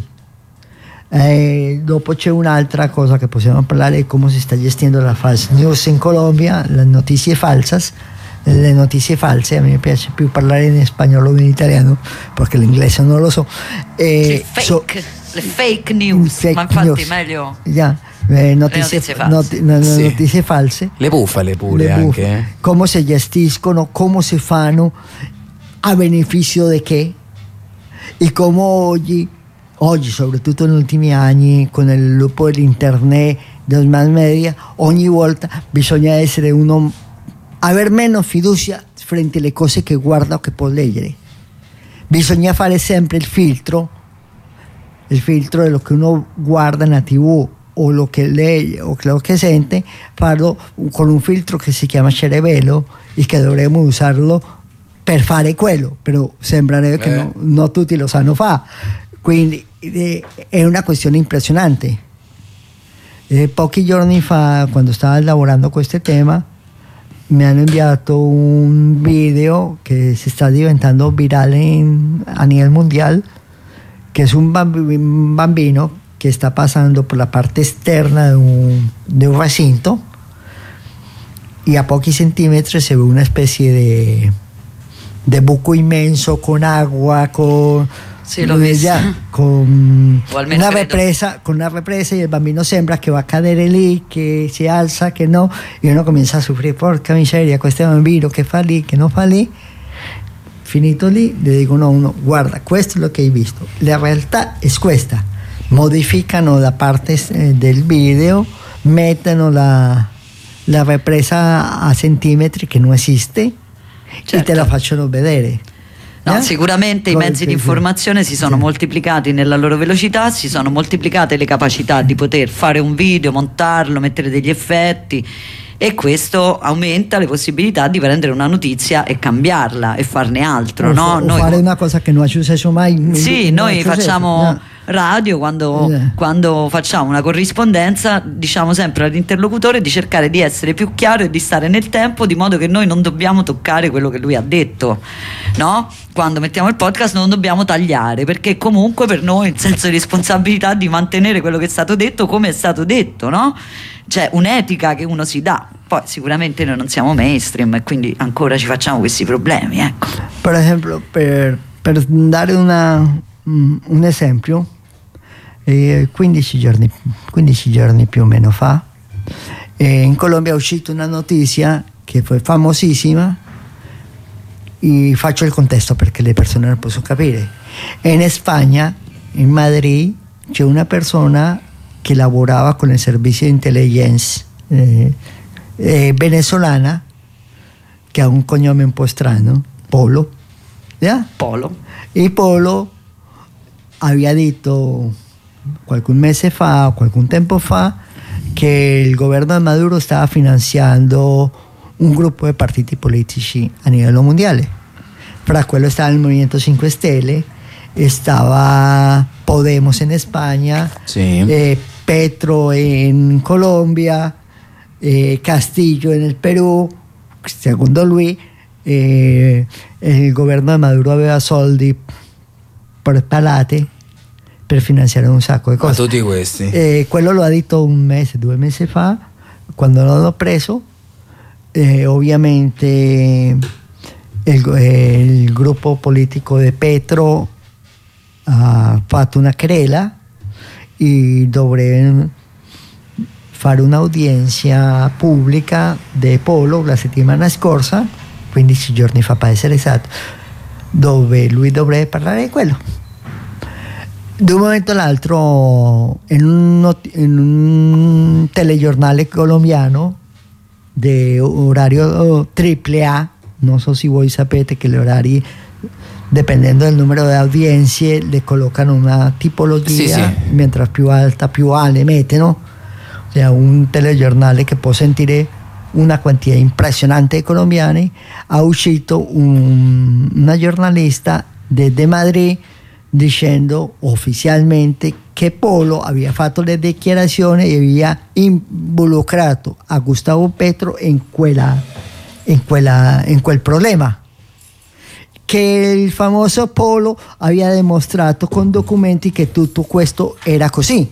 Eh, dopo c'è un'altra cosa che possiamo parlare di come si sta gestendo la false news in Colombia, le notizie falsas. Le notizie false, a me piace più parlare in spagnolo che in italiano perché l'inglese non lo so. Eh, Le fake, so- le fake news, fake ma infatti news. meglio Ya, eh, notizie, notizie false. noti- no- no- Sì. notizie false. Le bufale pure Le anche. bufale. eh. Come si gestiscono, come si fanno, a beneficio di che, e come oggi, oggi soprattutto negli ultimi anni, con il sviluppo dell'internet, dei mass media, ogni volta bisogna essere uno, aver meno fiducia frente alle cose che guarda o che può leggere. Bisogna fare sempre il filtro, il filtro di lo che uno guarda nella tivù o lo che legge o lo che sente, farlo con un filtro che si chiama cerebelo e che dovremmo usarlo per fare quello, però sembrerebbe che Eh. no, non tutti lo sanno fare. Quindi eh, è una questione impressionante. Eh, pochi giorni fa, quando stavo lavorando questo tema, mi hanno inviato un video che si sta diventando virale in, a livello mondiale, che è un bambi- un bambino che sta passando per la parte esterna di un, de un recinto e a pochi centimetri si vede una specie di de buco inmenso con acqua, con, Sì, l'ho visto. ya, con O almeno una credo. represa, con una represa e il bambino sembra che va a cadere lì, che si alza, che no, e uno comincia a soffrire, porca miseria, questo bambino che fa lì, che non fa lì. Finito lì, le dicono a uno, guarda, questo è lo che hai visto, la realtà è questa. Modificano la parte eh, del video, mettono la, la ripresa a centimetri che non esiste, e Certo. te la facciano vedere. No, Eh? sicuramente i Come mezzi di sì, informazione si sono sì. moltiplicati nella loro velocità, si sono moltiplicate le capacità di poter fare un video, montarlo, mettere degli effetti, e questo aumenta le possibilità di prendere una notizia e cambiarla e farne altro, O, no? o Noi- fare una cosa che non è successo mai. in- Sì, in- non noi è successo, facciamo no. radio quando, Eh. quando facciamo una corrispondenza, diciamo sempre all'interlocutore di cercare di essere più chiaro e di stare nel tempo, di modo che noi non dobbiamo toccare quello che lui ha detto, no? Quando mettiamo il podcast non dobbiamo tagliare, perché comunque per noi il senso di responsabilità di mantenere quello che è stato detto come è stato detto, no? C'è un'etica che uno si dà. Poi sicuramente noi non siamo mainstream e quindi ancora ci facciamo questi problemi, ecco. Per esempio, per, per dare una, mm, un esempio, eh, quindici giorni, quindici giorni più o meno fa, eh, in Colombia è uscita una notizia che fu famosissima, e faccio il contesto perché le persone non possono capire. In Spagna, in Madrid, c'è una persona che lavorava con il servizio di intelligence eh, eh, venezolana, che ha un cognome un po' strano, Polo, ¿ya? Polo. Y Polo había dicho algún mes fa, algún tiempo fa, que el gobierno de Maduro estaba financiando un grupo de partiti politici a livello mondiale. Fra quello estaba el Movimiento cinque Stelle, estaba Podemos en España, Sí. eh, Petro en Colombia, eh, Castillo en el Perú, secondo lui eh, il governo di Maduro aveva soldi per palate per finanziare un sacco di Ma cose. tutti questi. Eh, quello lo ha detto un mese, due mesi fa, quando l'hanno preso. Eh, ovviamente il, eh, il gruppo politico di Petro ha fatto una querela e dovrebbe fare un'udienza pubblica di Polo la settimana scorsa, quindici giorni fa per essere esatto, dove lui dovrebbe parlare di quello. Da un momento all'altro, in un, not- in un telegiornale colombiano di orario triple A, non so se voi sapete che gli orari, dipendendo del numero di audienze, le collocano una tipologia, Sì, sì. mentre più alta, più A le mettono. O sea, un telegiornale che può sentire una quantità impressionante di colombiani. Ha uscito un- una giornalista de, de Madrid dicendo ufficialmente che Polo aveva fatto le dichiarazioni e aveva involucrato a Gustavo Petro in, quella, in, quella, in quel problema, che il famoso Polo aveva dimostrato con documenti che tutto questo era così.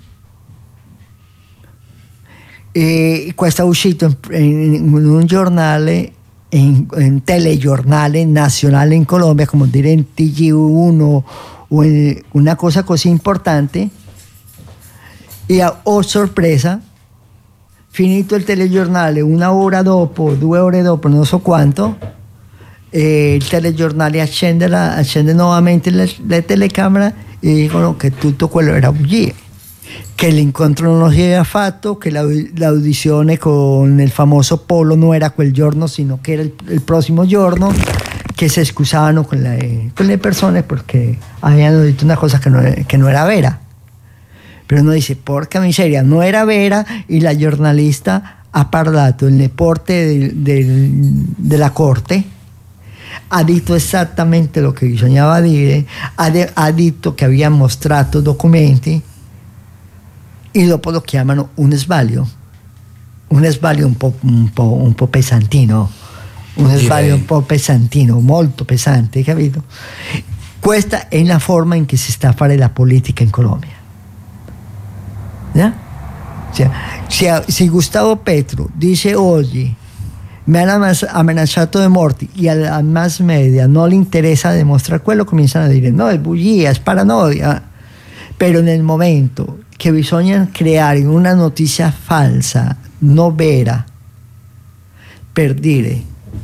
E questo è uscito in, in un giornale, in, in telegiornale nazionale in Colombia, come dire in T G uno o in una cosa così importante. E a, oh sorpresa, finito il telegiornale, una ora dopo, due ore dopo, non so quanto, e il telegiornale accende, la, accende nuovamente le, le telecamere e dicono che tutto quello era bugia, che l'incontro non si aveva fatto, che la, l'audizione con il famoso Polo non era quel giorno, sino che era il, il prossimo giorno, che si scusavano con le, con le persone perché avevano detto una cosa che non, che non era vera. Però uno dice, porca miseria, non era vera, e la giornalista ha parlato nelle porte del, del, della corte, ha detto esattamente lo che bisognava dire, ha, de, ha detto che aveva mostrato documenti, e dopo lo chiamano un sbaglio, un sbaglio un po', un po', un po' pesantino, un Direi. sbaglio un po' pesantino, molto pesante, capito? Questa è la forma in cui si sta a fare la politica in Colombia. ¿Ya? Cioè, se, se Gustavo Petro dice oggi mi hanno amenazato di morte e alla mass media non le interessa dimostrare quello, cominciano a dire no, è bugia, è paranoia. Però nel momento che bisogna creare una notizia falsa, non vera, per dire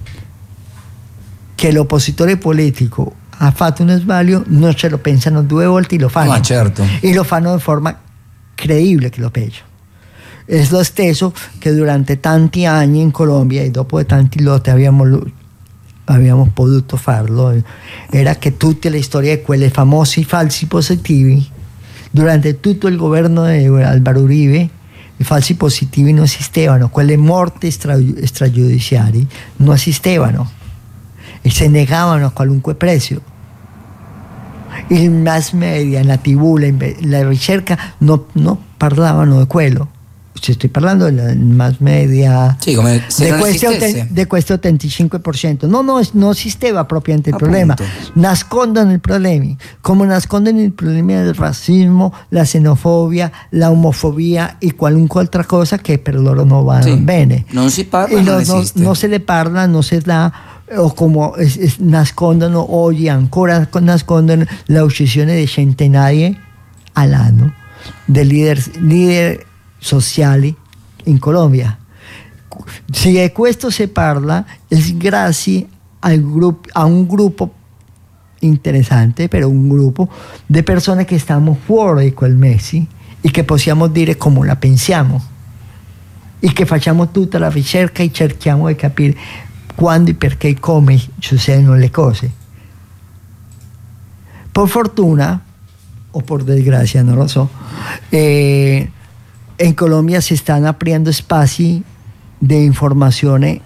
che l'oppositore politico ha fatto uno sbaglio, non ce lo pensano due volte e lo fanno. Ma certo. E lo fanno in forma credibile, che lo peggio. È lo stesso che durante tanti anni in Colombia e dopo tanti lotti abbiamo abbiamo potuto farlo, era che tutte le storie di quelle famosi falsi positivi, durante tutto il governo di Álvaro Uribe, i falsi positivi non esistevano, quelle morti extra, extragiudiziali non esistevano e se negavano a qualunque prezzo. Il mass media, la tivù, la, la ricerca non no parlavano di quello. Ci sto parlando del mass media, sì, come se di non questo, esistesse. di questo ottantacinque per cento. No, no, non esisteva propriamente il Appunto. problema. Nascondono i problemi, come nascondono i problemi del razzismo, la xenofobia, la omofobia e qualunque altra cosa che per loro non va Sì. bene. Non si parla, E non no, no, esiste. non se le parla, non se dà, o come es- es- nascondono oggi, ancora nascondono la uccisione di centinaia all'anno di leader, leader sociali in Colombia. Se di questo si parla è grazie al gruppo, a un gruppo interessante, però un gruppo di persone che stanno fuori di quel mesi e che possiamo dire come la pensiamo e che facciamo tutta la ricerca e cerchiamo di capire quando e perché e come succedono le cose. Per fortuna o por desgracia, non lo so, eh, in Colombia si stanno aprendo spazi di informazione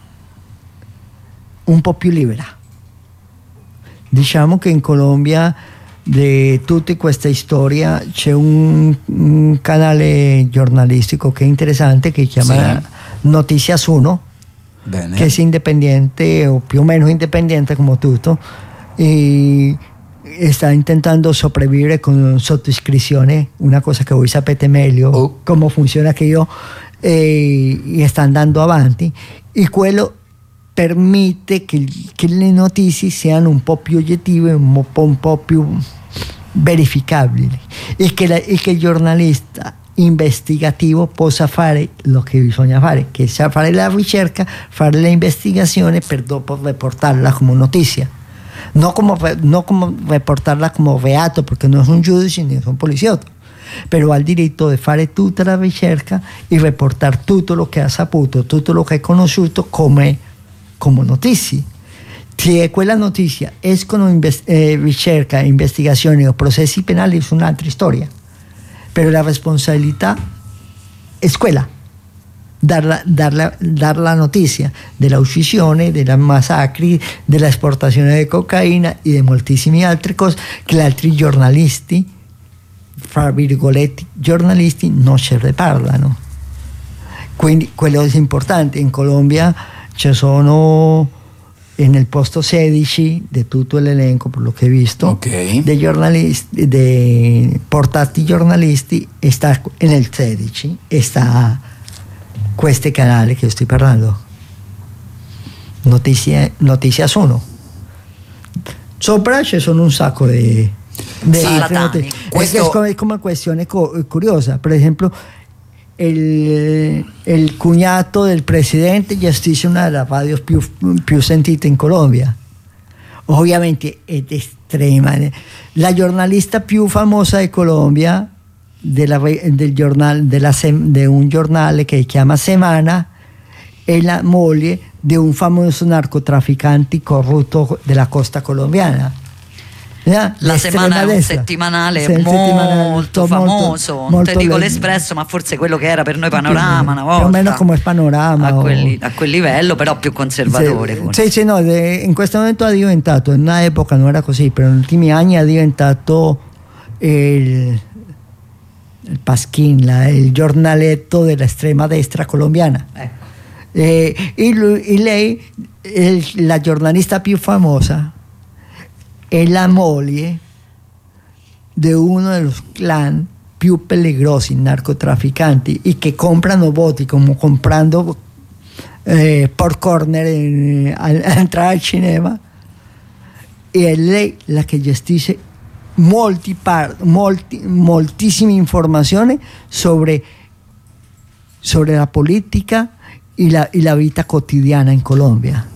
un po' più libera. Diciamo che in Colombia di tutta questa storia c'è un, un canale giornalistico che è interessante che si chiama Sì. Noticias uno, Bene. che è indipendente o più o meno indipendente come tutto e sta intentando sopravvivere con sottoscrizione, una cosa che voi sapete meglio Oh. come funziona che io, e, e sta andando avanti e quello permette che, che le notizie siano un po' più oggettive, un po', un po' più verificabili e che, la, e che il giornalista investigativo possa fare lo che bisogna fare, che sia fare la ricerca, fare l'investigazione per dopo riportarla come notizia. No como, no como reportarla come reato, perché non è un giudice ni è un poliziotto, però ha il diritto di fare tutta la ricerca e riportare tutto lo che ha saputo, tutto lo che ha conosciuto come, come notizie. Se quella notizia escono invest- eh, ricerca, investigazioni o processi penali è un'altra storia, però la responsabilità è quella. Dar la, dar, la, dar la notizia della uccisione, della massacri, della esportazione di cocaina e di moltissime altre cose che gli altri giornalisti, fra virgolette, giornalisti non ce ne parlano. Quindi quello è importante. In Colombia ci sono nel posto sedici di tutto l'elenco, per lo che ho visto, Ok. dei giornalisti, dei portati giornalisti, e sta nel sedici e sta questo canale che sto parlando, Notizie, Noticias uno. Sopra ci sono un sacco di, di Sì, altre latani. notizie. Questo- È, che è come, come questione co- curiosa. Per esempio, il, il cugnato del presidente gestisce una delle radio più, più sentite in Colombia. Ovviamente è estrema. La giornalista più famosa di Colombia, della, del giornale, della, de un giornale che si chiama Semana, è la moglie di un famoso narcotrafficante corrotto della costa colombiana. La L'estrema Semana è un destra. settimanale Sì, un settimanale molto famoso, non molto te dico le- l'Espresso, ma forse quello che era per noi Panorama una volta. più o meno come il Panorama a, o- quelli- a quel livello, però più conservatore Sì, forse. sì, sì, no, de- in questo momento ha diventato, in una epoca non era così, però negli ultimi anni ha diventato il, il Pasquín, la- il giornaletto dell'estrema destra colombiana. Ecco. Eh, e, lui- e lei, è la giornalista più famosa, è la moglie di uno dei clan più peligrosi, narcotrafficanti, e che comprano voti, come comprando eh, por corner in- al, al entrare al cinema, e è lei la che gestisce molti par- molti, moltissime informazioni sobre, sobre la politica e la, e la vita quotidiana in Colombia.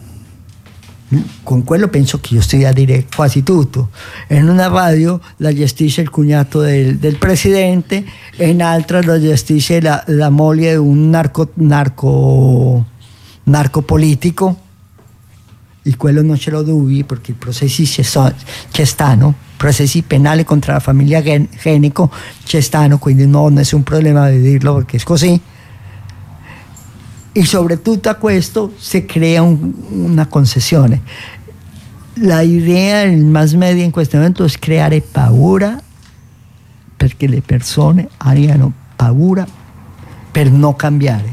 Con quello penso che io stia a dire quasi tutto. In una radio la gestisce il cugnato del, del presidente, e in altra la gestisce la, la moglie di un narco, narco, narcopolitico, e quello non ce lo dubbi perché i processi ci, so, ci stanno, processi penali contro la famiglia Génico ci stanno, quindi non è nessun problema di dirlo perché è così. E soprattutto a questo si crea un, una concessione. La idea del mass media in questo momento è creare paura perché le persone abbiano paura per non cambiare.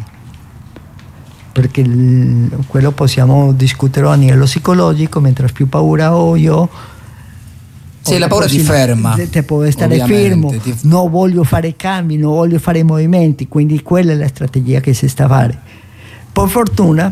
Perché il, quello possiamo discuterlo a livello psicologico, mentre più paura ho io. Sì, la paura ti ferma. Te può stare fermo, ti... non voglio fare cambi, non voglio fare movimenti, quindi quella è la strategia che si sta a fare. Per fortuna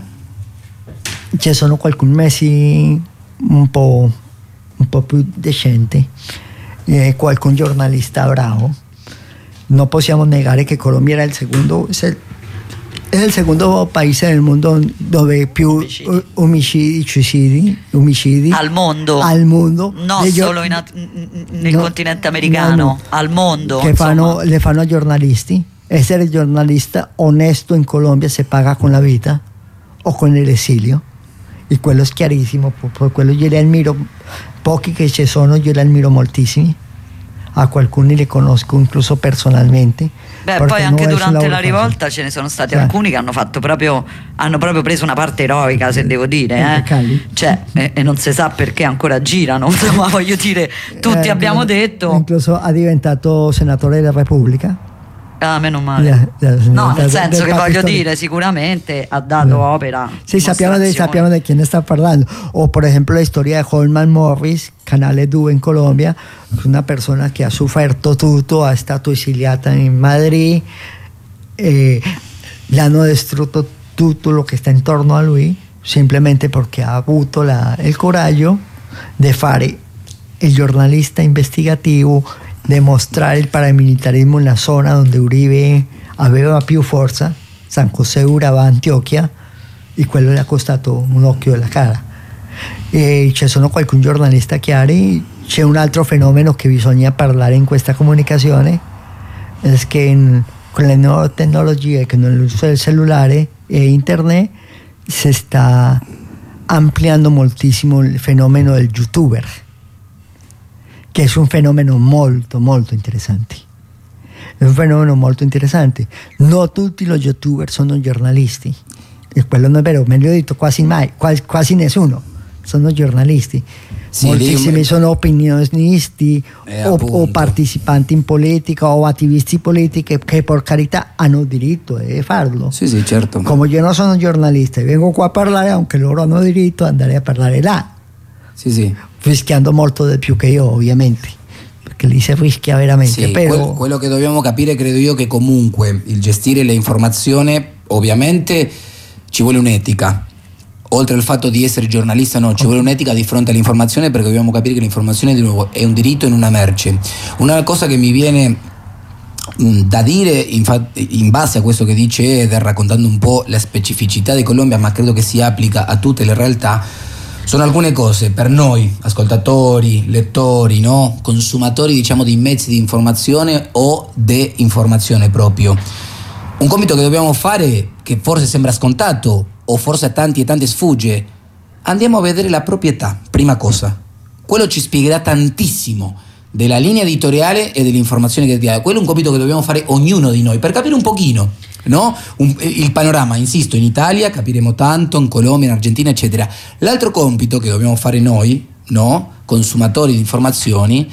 ci sono alcuni mesi un po', un po' più decenti, eh, qualche giornalista bravo. Non possiamo negare che Colombia era il secondo, è il secondo paese del mondo dove più omicidi, omicidi, suicidi, omicidi al mondo, al mondo non solo in, nel no, continente americano, no, no, al mondo che fanno, le fanno a giornalisti. Essere giornalista onesto in Colombia si paga con la vita o con l'esilio, e quello è chiarissimo, per quello io li ammiro, pochi che ci sono io li ammiro moltissimi, a qualcuno li conosco incluso personalmente. Beh, poi anche durante la rivolta ce ne sono stati cioè. alcuni che hanno fatto proprio hanno proprio preso una parte eroica, se devo dire, eh. Cioè, e, e non si sa perché ancora girano, insomma, voglio dire, tutti eh, abbiamo detto. Incluso ha diventato senatore della Repubblica. Ah, meno male. Yeah, yeah, no, nel senso che voglio dire, sicuramente ha dato yeah. opera. Sì, sappiamo di, sappiamo di chi ne sta parlando. O per esempio la storia di Holman Morris, Canale due in Colombia, una persona che ha sofferto tutto, è stato esiliata in Madrid, e le hanno distrutto tutto lo che sta intorno a lui, semplicemente perché ha avuto la, il coraggio di fare il giornalista investigativo, dimostrare il paramilitarismo nella zona dove Uribe aveva più forza, San José Urabá, Antioquia, e quello le ha costato un occhio della cara. E ci sono qualche giornalista chiari. C'è un altro fenomeno che bisogna parlare in questa comunicazione, è che in, con le nuove tecnologie, con l'uso del cellulare e internet, si sta ampliando moltissimo il fenomeno del youtuber, che è un fenomeno molto molto interessante. È un fenomeno molto interessante. Non tutti i youtuber sono giornalisti, e quello non è vero, meglio detto quasi mai, quasi, quasi nessuno sono giornalisti. Sì, moltissimi lì, sono opinionisti eh, o, o partecipanti in politica o attivisti politici che per carità hanno diritto di farlo. Sì, sì, certo. Come io non sono giornalista e vengo qua a parlare, anche loro hanno diritto ad andare a parlare là. Sì, sì. Rischiando molto di più che io, ovviamente, perché lì si rischia veramente. Sì, però... quello, quello che dobbiamo capire, credo io, che comunque il gestire l'informazione, ovviamente ci vuole un'etica. Oltre al fatto di essere giornalista, no, ci okay. vuole un'etica di fronte all'informazione, perché dobbiamo capire che l'informazione di nuovo è un diritto e non una merce. Una cosa che mi viene mh, da dire, infatti, in base a questo che dice Eder, raccontando un po' la specificità di Colombia, ma credo che si applica a tutte le realtà, sono alcune cose per noi, ascoltatori, lettori, no? Consumatori, diciamo, di mezzi di informazione o de informazione proprio. Un compito che dobbiamo fare, che forse sembra scontato, o forse a tanti e tante sfugge, andiamo a vedere la proprietà, prima cosa. Quello ci spiegherà tantissimo della linea editoriale e dell'informazione che ti dà. Quello è un compito che dobbiamo fare ognuno di noi, per capire un pochino, no? Un, il panorama, insisto, in Italia capiremo tanto, in Colombia, in Argentina, eccetera. L'altro compito che dobbiamo fare noi, no? Consumatori di informazioni,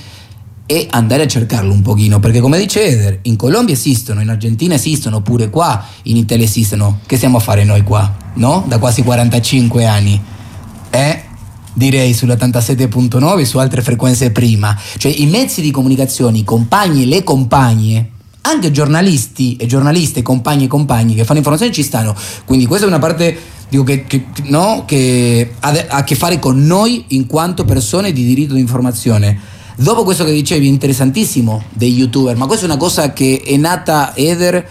è andare a cercarlo un pochino, perché come dice Eder, in Colombia esistono, in Argentina esistono, pure qua in Italia esistono. Che stiamo a fare noi qua, no? Da quasi quarantacinque anni, eh? Direi sull'ottantasette virgola nove, su altre frequenze prima. Cioè i mezzi di comunicazione, i compagni e le compagne, anche giornalisti e giornaliste, compagni e compagni che fanno informazione ci stanno. Quindi questa è una parte, dico, che, che, no, che ha, ha a che fare con noi in quanto persone di diritto di informazione. Dopo questo che dicevi, interessantissimo, dei youtuber, ma questa è una cosa che è nata, Eder,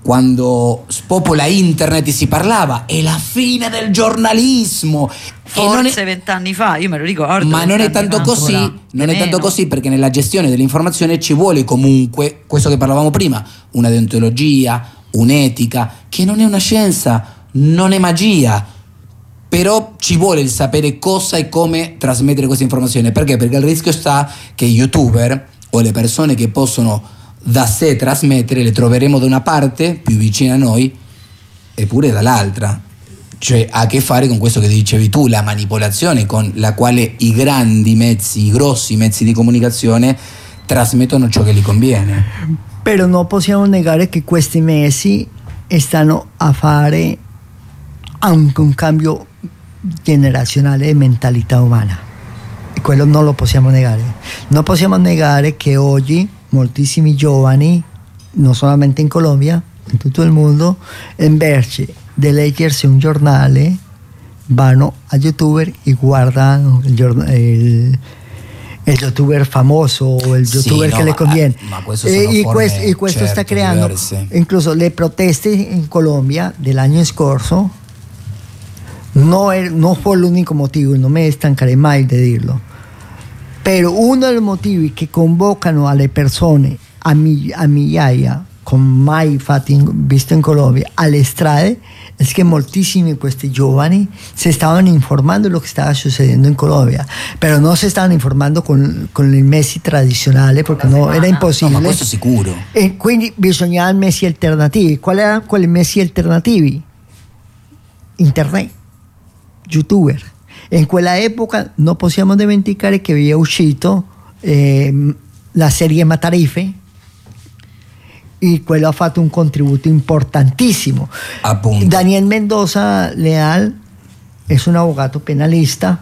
quando spopola internet e si parlava, è la fine del giornalismo. Forse vent'anni fa, io me lo ricordo. Ma non è tanto così, non è tanto così, perché nella gestione dell'informazione ci vuole comunque, questo che parlavamo prima, una deontologia, un'etica, che non è una scienza, non è magia. però ci vuole il sapere cosa e come trasmettere questa informazione. Perché? Perché il rischio sta che i youtuber o le persone che possono da sé trasmettere le troveremo da una parte più vicina a noi eppure dall'altra. Cioè ha a che fare con questo che dicevi tu, la manipolazione con la quale i grandi mezzi, i grossi mezzi di comunicazione trasmettono ciò che gli conviene. Però non possiamo negare che questi mesi stanno a fare anche un cambio generazionale e mentalità umana, e quello non lo possiamo negare. Non possiamo negare che oggi moltissimi giovani, non solamente in Colombia, in tutto il mondo, invece di leggersi un giornale vanno a youtuber e guardano il, giorn- il, il youtuber famoso o il youtuber sì, che no, le conviene. Ma, ma questo e, sono y, forme, questo, y questo certo, sta creando diverse. incluso le proteste in Colombia dell'anno scorso. No, er, no fue el único motivo, y no me estancaré mai de dirlo, pero uno de los motivos que convocan a le persone a, mi, a migliaia, con mai fatti in, visto in Colombia, alle strade, es que moltissimi di questi giovani se estaban informando de lo que estaba sucediendo en Colombia, pero no se estaban informando con, con il mezzi tradizionale perché no, era impossibile. No, ma questo sicuro. E quindi bisognava mezzi alternativi. Quali erano quali mezzi alternativi? Internet, youtuber. In quella epoca non possiamo dimenticare che había uscito eh, la serie Matarife, y quello ha fatto un contributo importantissimo. Appunto. Daniel Mendoza Leal es un abogado penalista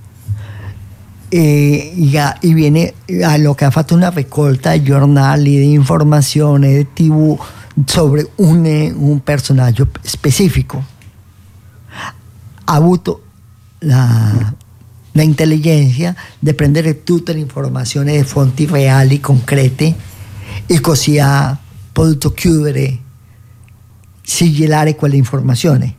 eh, y, ha, y viene a lo che ha fatto una raccolta di giornali, di informazione, di tivù sobre un, un personaggio specifico. Ha avuto la, la intelligenza di prendere tutte le informazioni di fonti reali, concrete, e così ha potuto chiudere, sigillare quelle informazioni.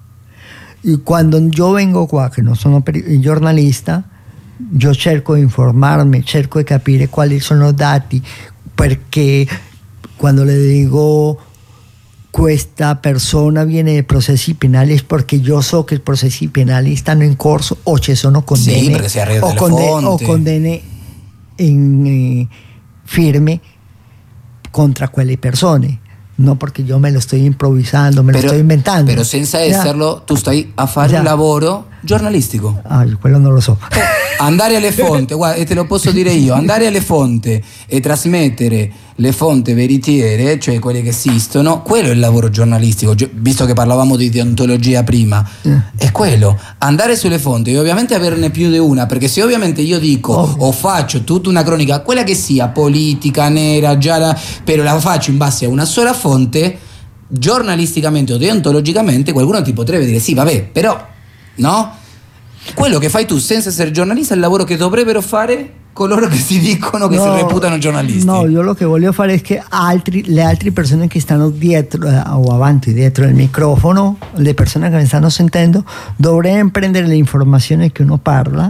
E quando io vengo qua, che non sono giornalista, io cerco di informarmi, cerco di capire quali sono i dati, perché quando le dico questa persona viene dai processi penali è perché io so che i processi penali stanno in corso o ci sono condanne, sì, perché si arriva o, condanne o condanne in, eh, firme contro quelle persone, non perché io me lo sto improvvisando, me però, lo sto inventando. Però senza esserlo, tu stai a fare Già. un lavoro giornalistico. Ah, quello non lo so. Andare alle fonti, guarda, e te lo posso dire io, andare alle fonti e trasmettere le fonti veritiere, cioè quelle che esistono, quello è il lavoro giornalistico, visto che parlavamo di deontologia prima, eh. è quello, andare sulle fonti e ovviamente averne più di una, perché se ovviamente io dico oh. o faccio tutta una cronica, quella che sia, politica, nera, gialla, però la faccio in base a una sola fonte, giornalisticamente o deontologicamente qualcuno ti potrebbe dire sì, vabbè, però, no? Quello che fai tu senza essere giornalista è il lavoro che dovrebbero fare coloro che si dicono che no, si reputano giornalisti. No, io lo che voglio fare è che altri, le altre persone che stanno dietro eh, o avanti dietro il microfono, le persone che mi stanno sentendo, dovrebbero prendere le informazioni che uno parla,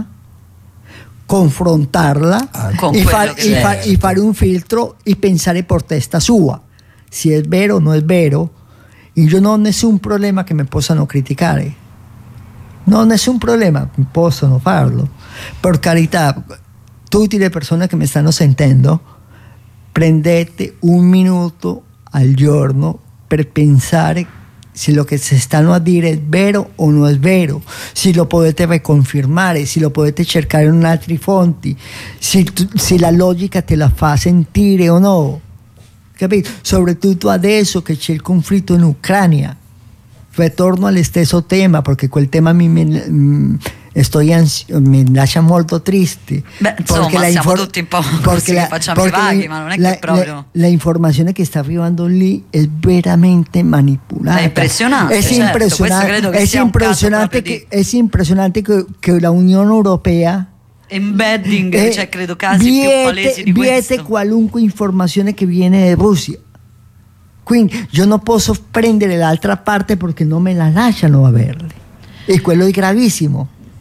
confrontarla ah, e, far, e, far, e fare un filtro e pensare per testa sua se è vero o non è vero. E io non ho nessun problema che mi possano criticare. Non ho nessun problema, possono farlo. Per carità, tutte le persone che mi stanno sentendo, prendete un minuto al giorno per pensare se lo che si stanno a dire è vero o non è vero, se lo potete riconfermare, se lo potete cercare in altre fonti, se, se la logica te la fa sentire o no. Capito? Soprattutto adesso che c'è il conflitto in Ucraina. Ritorno allo stesso tema perché quel tema mi, mi, estoy ansio, mi lascia molto triste. Beh, insomma, siamo infor- tutti un po' così la, che facciamo i vaghi, ma non è la, che proprio... La, la informazione che sta arrivando lì è veramente manipolata. È impressionante, è certo. impressionante, Questo credo che è sia un caso impressionante proprio che, è impressionante che, che la Unione Europea embedding, eh, cioè credo casi viete, più palesi di viete questo. qualunque informazione che viene da Russia. Quindi io non posso prendere l'altra parte perché non me la lasciano averle. E quello è gravissimo.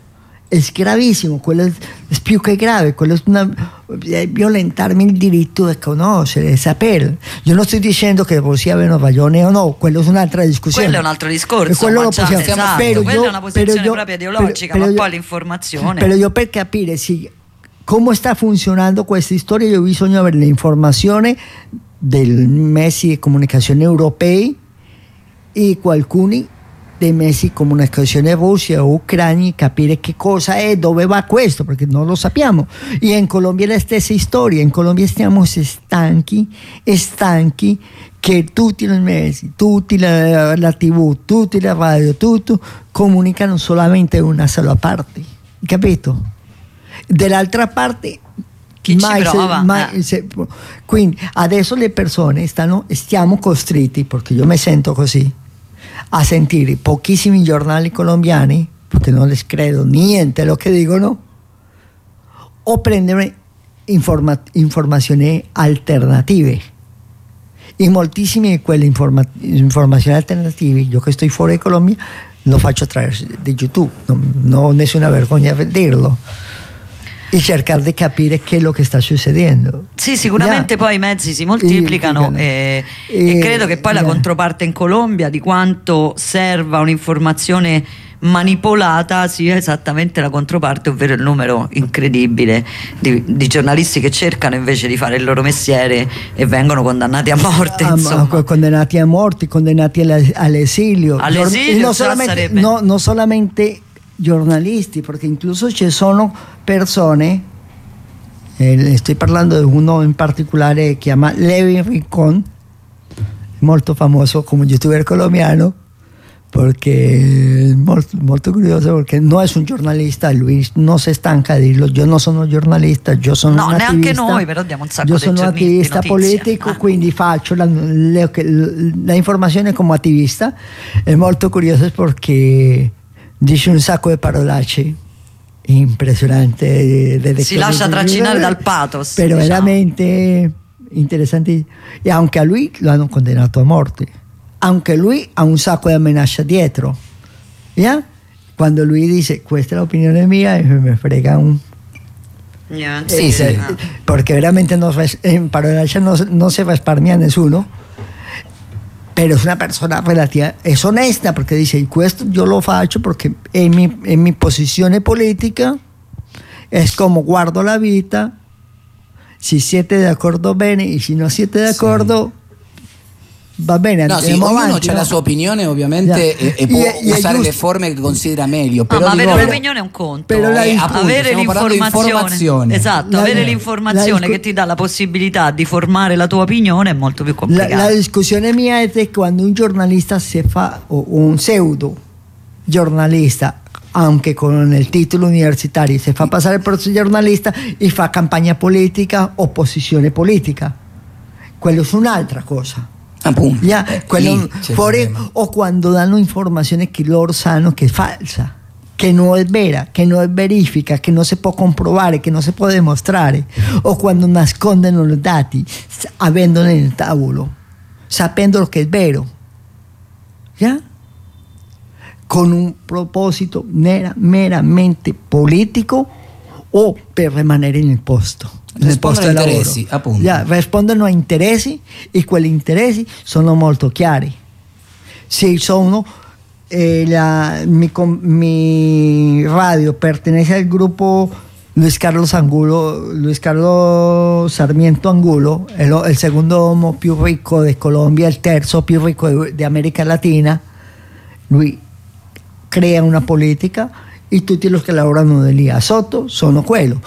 è gravissimo, quello è, è più che grave, quello è, una, è violentarmi il diritto di conoscere, di sapere. Io non sto dicendo che sia avevano ragione o no, quello è un'altra discussione. Quello è un altro discorso, e quello lo possiamo, esatto, però quella io, è una posizione io, proprio ideologica, però, ma però poi io, l'informazione. Però io per capire sì, come sta funzionando questa storia, io ho bisogno di avere l'informazione dei mezzi di comunicazione europei e alcuni dei mezzi di comunicazione russi o ucraini, capire che cosa è, dove va questo, perché non lo sappiamo. E in Colombia è la stessa storia, in Colombia stiamo stanchi e stanchi che tutti i mezzi, tutti la, la tivù, tutti la radio, tutto comunicano solamente una sola parte, capito? Dall'altra parte chi mai ci prova? Se, mai eh. se, quindi adesso le persone stanno, stiamo costretti, perché io mi sento così, a sentire pochissimi giornali colombiani, perché non les credo niente lo che dicono, o prendere informa- informazioni alternative. E moltissime di quelle informa- informazioni alternative, io che sto fuori di Colombia, lo faccio attraverso di YouTube, non, non ho nessuna vergogna a dirlo. E cercare di capire che è lo che sta succedendo. Sì, sicuramente yeah. Poi i mezzi si moltiplicano e, e, e credo che poi yeah. la controparte in Colombia di quanto serva un'informazione manipolata sia esattamente la controparte, ovvero il numero incredibile di, di giornalisti che cercano invece di fare il loro mestiere e vengono condannati a morte. Ah, insomma. Condannati a morte, condannati all'esilio. All'esilio non già solamente, sarebbe. No, non solamente giornalisti, perché incluso ci sono persone, eh, sto parlando di uno in particolare che si chiama Levin Rincón, molto famoso come youtuber colombiano, perché molto, molto curioso, perché non è un giornalista, lui non si stanca di dirlo, io non sono giornalista, io sono no, un attivista, neanche noi, però diamo un sacco io di sono un attivista notizie. politico, ah. quindi faccio la, la, la informazione come attivista. È molto curioso perché dice un sacco di parolacce impressionante, de, de si lascia trascinare dal pathos, però diciamo. Veramente interessante. E anche a lui lo hanno condannato a morte, anche lui ha un sacco di minacce dietro, yeah? Quando lui dice questa è l'opinione mia e me frega un niente. Sì, eh, sì. eh, perché veramente non, in parolacce non, non si risparmia a nessuno, però è una persona relativa, è onesta perché dice questo io lo faccio perché è mi, è mi posizione politica, è come guardo la vita, se siete d'accordo bene e se non siete d'accordo sì. va bene, no, sì, ognuno avanti, ha no? la sua opinione ovviamente yeah. e, e può e, usare e le forme che considera meglio, però ah, ma avere nuovo, un'opinione è un conto, però la, eh, appunto, avere l'informazione esatto, la, avere la, l'informazione la, che ti dà la possibilità di formare la tua opinione è molto più complicato. La, la discussione mia è che quando un giornalista si fa, o un pseudo giornalista anche con il titolo universitario, si fa passare per giornalista e fa campagna politica, opposizione politica, quello è un'altra cosa. Appunto, yeah, quello fuori, o quando danno informazione che loro sanno che è falsa, che non è vera, che non è verifica, che non si può comprovare, che non si può dimostrare, o quando nascondono i dati avendoli nel tavolo, sapendo che è vero, yeah? Con un proposito mera, meramente politico o per rimanere nel posto. Nel posto di interessi, appunto. Yeah, rispondono a interessi e quegli interessi sono molto chiari. Se sono eh, la, mi, mi radio pertenece al gruppo Luis Carlos Angulo, Luis Carlos Sarmiento Angulo, è lo, il secondo uomo più ricco di Colombia, il terzo più ricco di America Latina. Lui crea una politica e tutti los che lavorano di lì a sotto sono quello.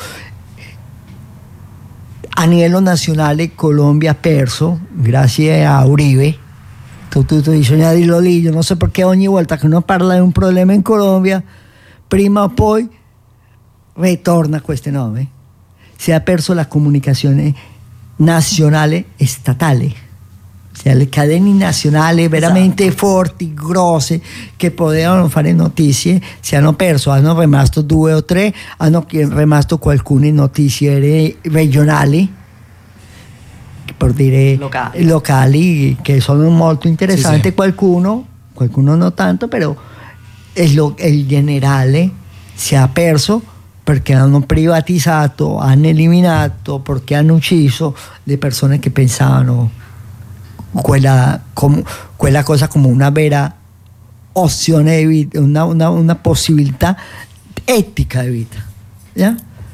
A livello nazionale Colombia ha perso grazie a Uribe, tutto bisogna dirlo lì, io non so perché ogni volta che uno parla di un problema in Colombia prima o poi ritorna questo nome. Si è perso la comunicazione nazionale e statale, cioè le catene nazionali veramente esatto. forti, grosse, che potevano fare notizie, si hanno perso, hanno rimasto due o tre, hanno rimasto alcune notizie regionali, per dire locali, locali che sono molto interessanti, sì, sì. qualcuno, qualcuno non tanto, però è lo, il generale si è perso perché hanno privatizzato, hanno eliminato, perché hanno ucciso le persone che pensavano quella, com, quella cosa come una vera opzione di vita, una, una, una possibilità etica di vita. ¿Ya?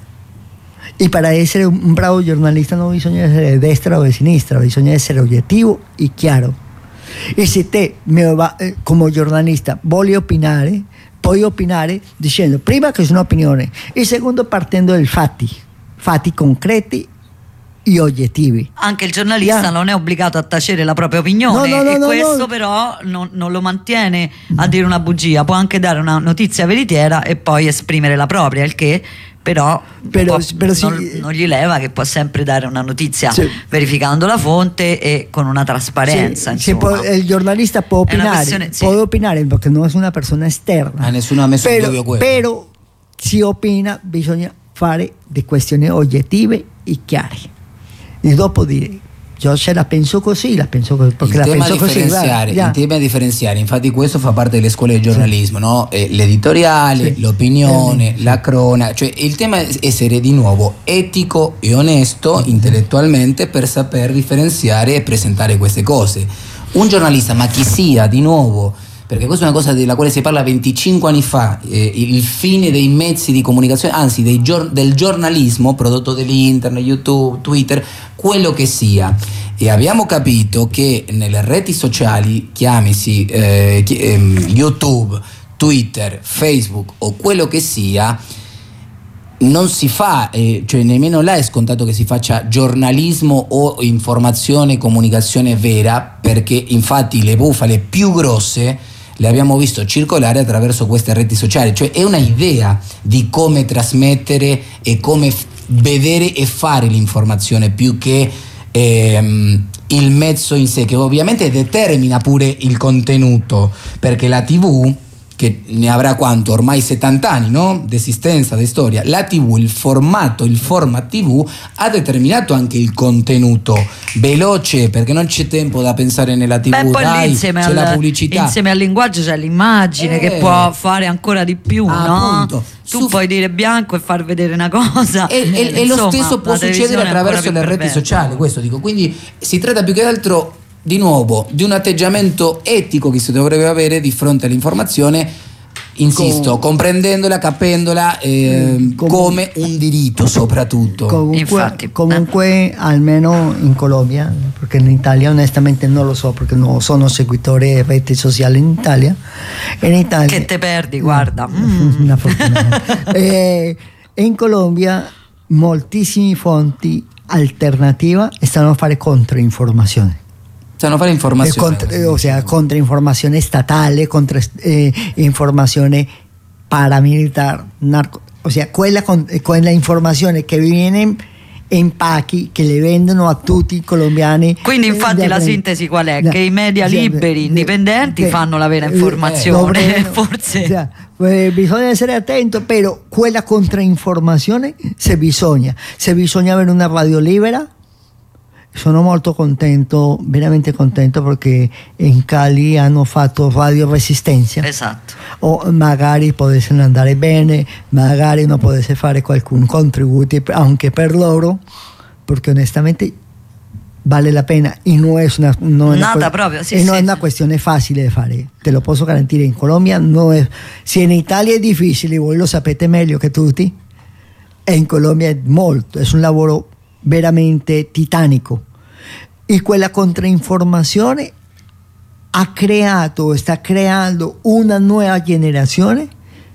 Y para essere un bravo giornalista non bisogna essere di destra o di sinistra, bisogna essere oggettivo e chiaro. E se te va, eh, come giornalista vuoi opinare, puoi opinare dicendo prima che è un'opinione e secondo partendo dai fatti, fatti concreti e oggettivi. Anche il giornalista yeah. non è obbligato a tacere la propria opinione, no, no, no, e no, questo no. però non, non lo mantiene a dire una bugia, può anche dare una notizia veritiera e poi esprimere la propria, il che però, però, può, però non, sì, non gli leva che può sempre dare una notizia sì. verificando la fonte e con una trasparenza. Sì, può, il giornalista può opinare, questione, sì. può opinare perché non è una persona esterna. Ah, nessuno ha messo però, in dubbio quello. Però si opina, bisogna fare di questioni oggettive e chiare. E dopo dire io ce la penso così, la penso così, perché il la tema penso differenziare, così. Il tema è differenziare, infatti questo fa parte delle scuole di giornalismo, sì. no? Eh, l'editoriale, sì. l'opinione, sì. la cronaca, cioè il tema è essere di nuovo etico e onesto intellettualmente per saper differenziare e presentare queste cose. Un giornalista, ma chi sia, di nuovo, perché questa è una cosa della quale si parla venticinque anni fa, eh, il fine dei mezzi di comunicazione, anzi dei gior- del giornalismo prodotto dall'internet, YouTube, Twitter, quello che sia. E abbiamo capito che nelle reti sociali, chiamisi eh, chi- ehm, YouTube, Twitter, Facebook o quello che sia, non si fa, eh, cioè nemmeno là è scontato che si faccia giornalismo o informazione, comunicazione vera, perché infatti le bufale più grosse le abbiamo visto circolare attraverso queste reti sociali, cioè è una idea di come trasmettere e come f- vedere e fare l'informazione più che ehm, il mezzo in sé, che ovviamente determina pure il contenuto, perché la tivù, che ne avrà quanto? Ormai settanta anni, no? D'esistenza, di storia. La tivù, il formato, il format tivù ha determinato anche il contenuto veloce, perché non c'è tempo da pensare nella tivù. Beh, poi dai, insieme c'è al, la pubblicità. Insieme al linguaggio c'è l'immagine eh, che può fare ancora di più, ah, no? Appunto. Tu Su... puoi dire bianco e far vedere una cosa. E, e, e lo stesso può succedere attraverso le reti sociali, questo dico. Quindi si tratta più che altro, di nuovo, di un atteggiamento etico che si dovrebbe avere di fronte all'informazione, insisto, Com- comprendendola, capendola eh, com- come un diritto soprattutto. Comunque, Infatti, comunque eh. almeno in Colombia, perché in Italia onestamente non lo so, perché non sono seguitore di reti sociali in Italia. In Italia che te perdi, guarda. Mm. Una fortuna. e in Colombia moltissime fonti alternative stanno a fare controinformazione. Stanno a fare informazione. Contra, o sea, controinformazione statale, contra eh, informazione paramilitar, narco, o sea, quella, quella informazione che viene in pacchi che le vendono a tutti i colombiani. Quindi infatti eh, la sintesi qual è? Da, che i media liberi, da, indipendenti da, fanno la vera informazione. Eh, forse o sea, eh, bisogna essere attento, però quella controinformazione se bisogna, se bisogna avere una radio libera. Sono molto contento, veramente contento, perché in Cali hanno fatto Radio Resistenza. Esatto. O magari potesse andare bene, magari non potesse fare qualcun contributo anche per loro, perché onestamente vale la pena e non è una, non è Nata una, proprio, sì, e non sì. è una questione facile da fare, te lo posso garantire. In Colombia non è, se in Italia è difficile, voi lo sapete meglio che tutti, e in Colombia è molto, è un lavoro veramente titanico. E quella controinformazione ha creato, sta creando una nuova generazione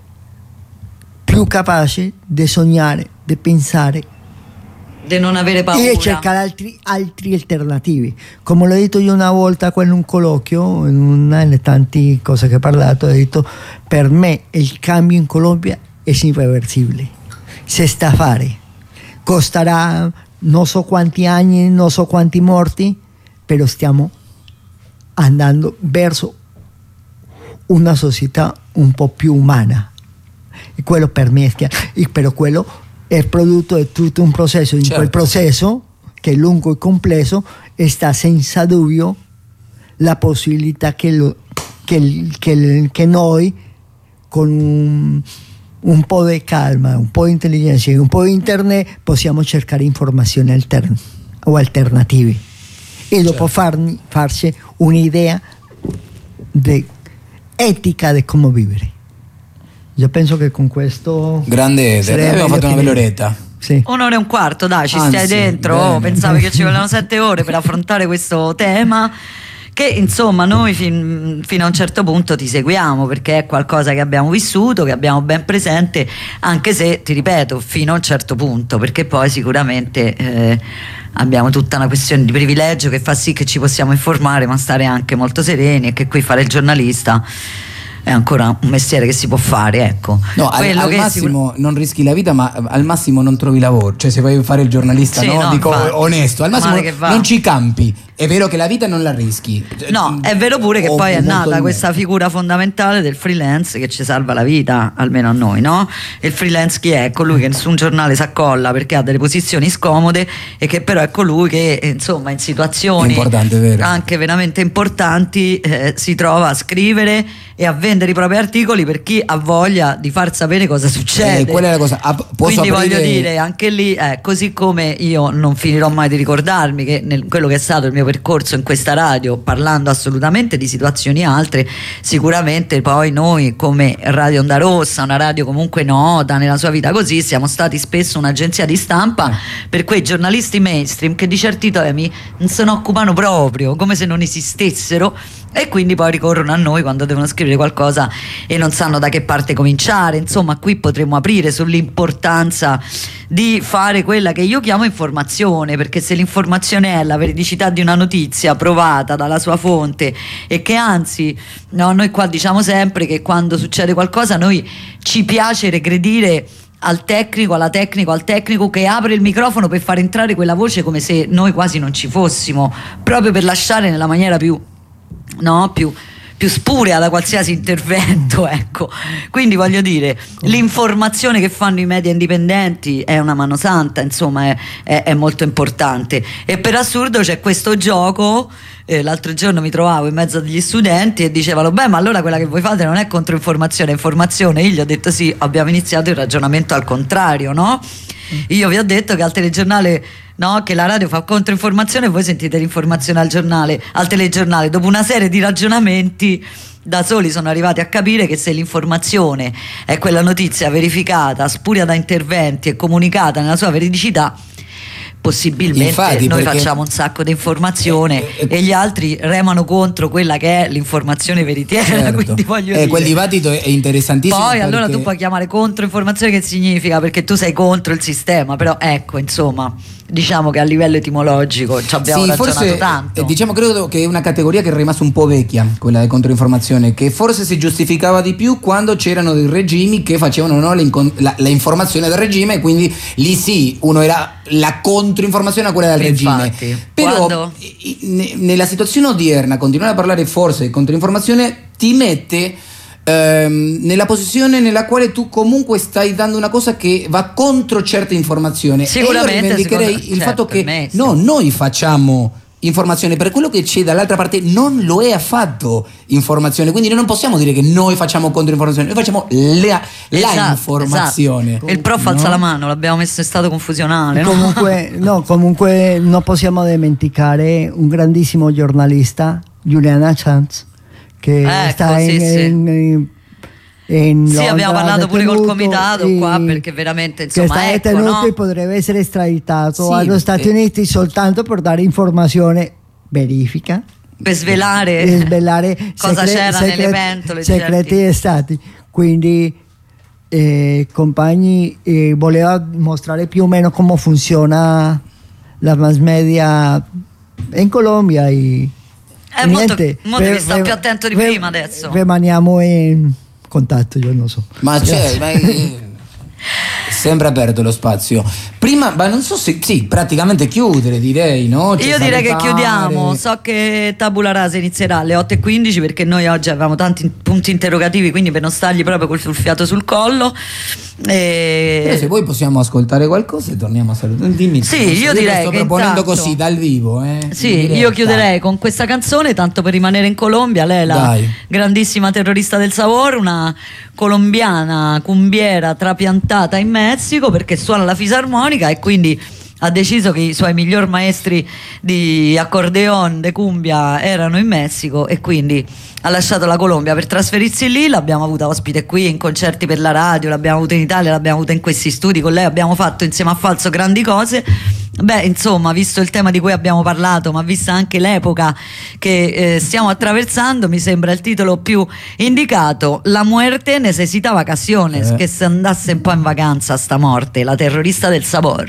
più capace di sognare, di pensare, di non avere paura e cercare altri, altri alternativi. Come l'ho detto io una volta in un colloquio, in una delle tante cose che ho parlato, ho detto: per me il cambio in Colombia è irreversibile, si sta a fare, costerà non so quanti anni, non so quanti morti, però stiamo andando verso una società un po' più umana, e quello per me è chiaro. E però quello è prodotto di tutto un processo. In certo. Quel processo, che è lungo e complesso, sta senza dubbio la possibilità che, lo, che, che, che noi con un un po' di calma, un po' di intelligenza e un po' di internet possiamo cercare informazioni alterne o alternative e dopo farni, farsi un'idea de etica di come vivere. Io penso che con questo grande, abbiamo fatto una bella oretta. Sì. Un'ora e un quarto, dai, ci Anzi, stai dentro. bene. Oh, pensavi che ci volevano sette ore per affrontare questo tema. Che insomma noi fin, fino a un certo punto ti seguiamo, perché è qualcosa che abbiamo vissuto, che abbiamo ben presente, anche se, ti ripeto, fino a un certo punto, perché poi sicuramente eh, abbiamo tutta una questione di privilegio che fa sì che ci possiamo informare ma stare anche molto sereni, e che qui fare il giornalista è ancora un mestiere che si può fare, ecco. No, al, Quello al che massimo sicur- non rischi la vita, ma al massimo non trovi lavoro. Cioè, se vai a fare il giornalista, Sì, no? no, Dico infatti. onesto, al massimo Male che va. non ci campi. È vero che la vita non la rischi. No, è vero pure che O- poi è o molto nata di questa meno. figura fondamentale del freelance che ci salva la vita, almeno a noi, no? E il freelance chi è? Colui che nessun giornale si accolla perché ha delle posizioni scomode, e che però è colui che, eh, insomma, in situazioni È importante, vero. anche veramente importanti eh, si trova a scrivere e a vendere i propri articoli per chi ha voglia di far sapere cosa succede. Eh, quella è la cosa. Ah, posso Quindi aprire- voglio dire, anche lì, eh, così come io non finirò mai di ricordarmi che nel, quello che è stato il mio percorso in questa radio, parlando assolutamente di situazioni altre, sicuramente poi noi come Radio Onda Rossa, una radio comunque nota nella sua vita così, siamo stati spesso un'agenzia di stampa per quei giornalisti mainstream che di certi temi non se ne occupano proprio, come se non esistessero, e quindi poi ricorrono a noi quando devono scrivere qualcosa e non sanno da che parte cominciare. Insomma, qui potremmo aprire sull'importanza di fare quella che io chiamo informazione, perché se l'informazione è la veridicità di una notizia provata dalla sua fonte, e che anzi, no, noi qua diciamo sempre che quando succede qualcosa noi ci piace regredire al tecnico, alla tecnico, al tecnico che apre il microfono per far entrare quella voce come se noi quasi non ci fossimo, proprio per lasciare nella maniera più no, più, più spurea da qualsiasi intervento, ecco. Quindi voglio dire, l'informazione che fanno i media indipendenti è una mano santa, insomma è, è, è molto importante, e per assurdo c'è questo gioco. Eh, l'altro giorno mi trovavo in mezzo agli studenti e dicevano: beh, ma allora quella che voi fate non è controinformazione, è informazione. Io gli ho detto: sì, abbiamo iniziato il ragionamento al contrario, no? Io vi ho detto che al telegiornale, no, che la radio fa controinformazione e voi sentite l'informazione al giornale, al telegiornale. Dopo una serie di ragionamenti da soli sono arrivati a capire che se l'informazione è quella notizia verificata, spuria da interventi e comunicata nella sua veridicità, possibilmente Infatti, noi perché- facciamo un sacco di informazione Eh, eh, e gli altri remano contro quella che è l'informazione veritiera. Certo. Quindi voglio Eh, dire, quel dibattito è interessantissimo. poi allora perché- tu puoi chiamare controinformazione, che significa? Perché tu sei contro il sistema, però ecco, insomma, diciamo che a livello etimologico ci abbiamo Sì, ragionato forse, tanto. eh, diciamo, credo che è una categoria che è rimasta un po' vecchia, quella di controinformazione, che forse si giustificava di più quando c'erano dei regimi che facevano, no, le incon- la, la informazione del regime, e quindi lì sì, uno era la controinformazione a quella del regime. Infatti, Però quando- i- ne- nella situazione odierna continuare a parlare forse di controinformazione ti mette ehm, nella posizione nella quale tu comunque stai dando una cosa che va contro certe informazioni. Sicuramente, e io rivendicherei secondo- il certo, fatto che per me sì. no, noi facciamo informazione, per quello che c'è dall'altra parte non lo è affatto informazione, quindi noi non possiamo dire che noi facciamo controinformazione, noi facciamo la, la Esatto, informazione. esatto. E il prof alza No? la mano, l'abbiamo messo in stato confusionale, no? Comunque, no, comunque non possiamo dimenticare un grandissimo giornalista, Julian Assange, che Ecco, sta sì, in, sì. in- in Sì, Londra abbiamo parlato pure col detenuto comitato e- qua, perché veramente, che insomma, sta ecco, detenuto no? e potrebbe essere estraditato Sì, agli Stati eh. Uniti soltanto per dare informazione verifica Per svelare e svelare cosa secre- c'era secret- nelle pentole, segreti certi. di stati. Quindi eh, compagni, eh, voleva mostrare più o meno come funziona la mass media in Colombia e Eh, e molto- niente, mo devi re- stare re- più attento di re- prima adesso. Rimaniamo in contatto, io non so. Ma c'è, ma, eh, sempre aperto lo spazio. Prima, ma non so se sì, praticamente chiudere, direi, no? Cioè, Io direi che salutare. chiudiamo. So che Tabula Rasa inizierà alle otto e quindici perché noi oggi avevamo tanti punti interrogativi, quindi per non stargli proprio col sul fiato sul collo. E... Però se poi possiamo ascoltare qualcosa e torniamo a salutare. Dimmi. Sì, non so, io lo direi sto che proponendo intanto- così dal vivo, eh. Sì, In diretta. io chiuderei con questa canzone, tanto per rimanere in Colombia. Lei è la Dai. grandissima terrorista del sabor, una colombiana cumbiera trapiantata in Messico perché suona la fisarmonica e quindi ha deciso che i suoi miglior maestri di accordeon de cumbia erano in Messico e quindi ha lasciato la Colombia per trasferirsi lì. L'abbiamo avuta ospite qui in concerti per la radio, l'abbiamo avuta in Italia, l'abbiamo avuta in questi studi con lei, abbiamo fatto insieme a Falso grandi cose. Beh, insomma, visto il tema di cui abbiamo parlato, ma vista anche l'epoca che eh, stiamo attraversando, mi sembra il titolo più indicato: La muerte necesita vacaciones, Eh. che se andasse un po' in vacanza sta morte, la terrorista del sabor.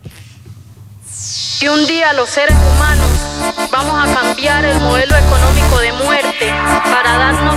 Y un día los seres humanos vamos a cambiar el modelo económico de muerte para darnos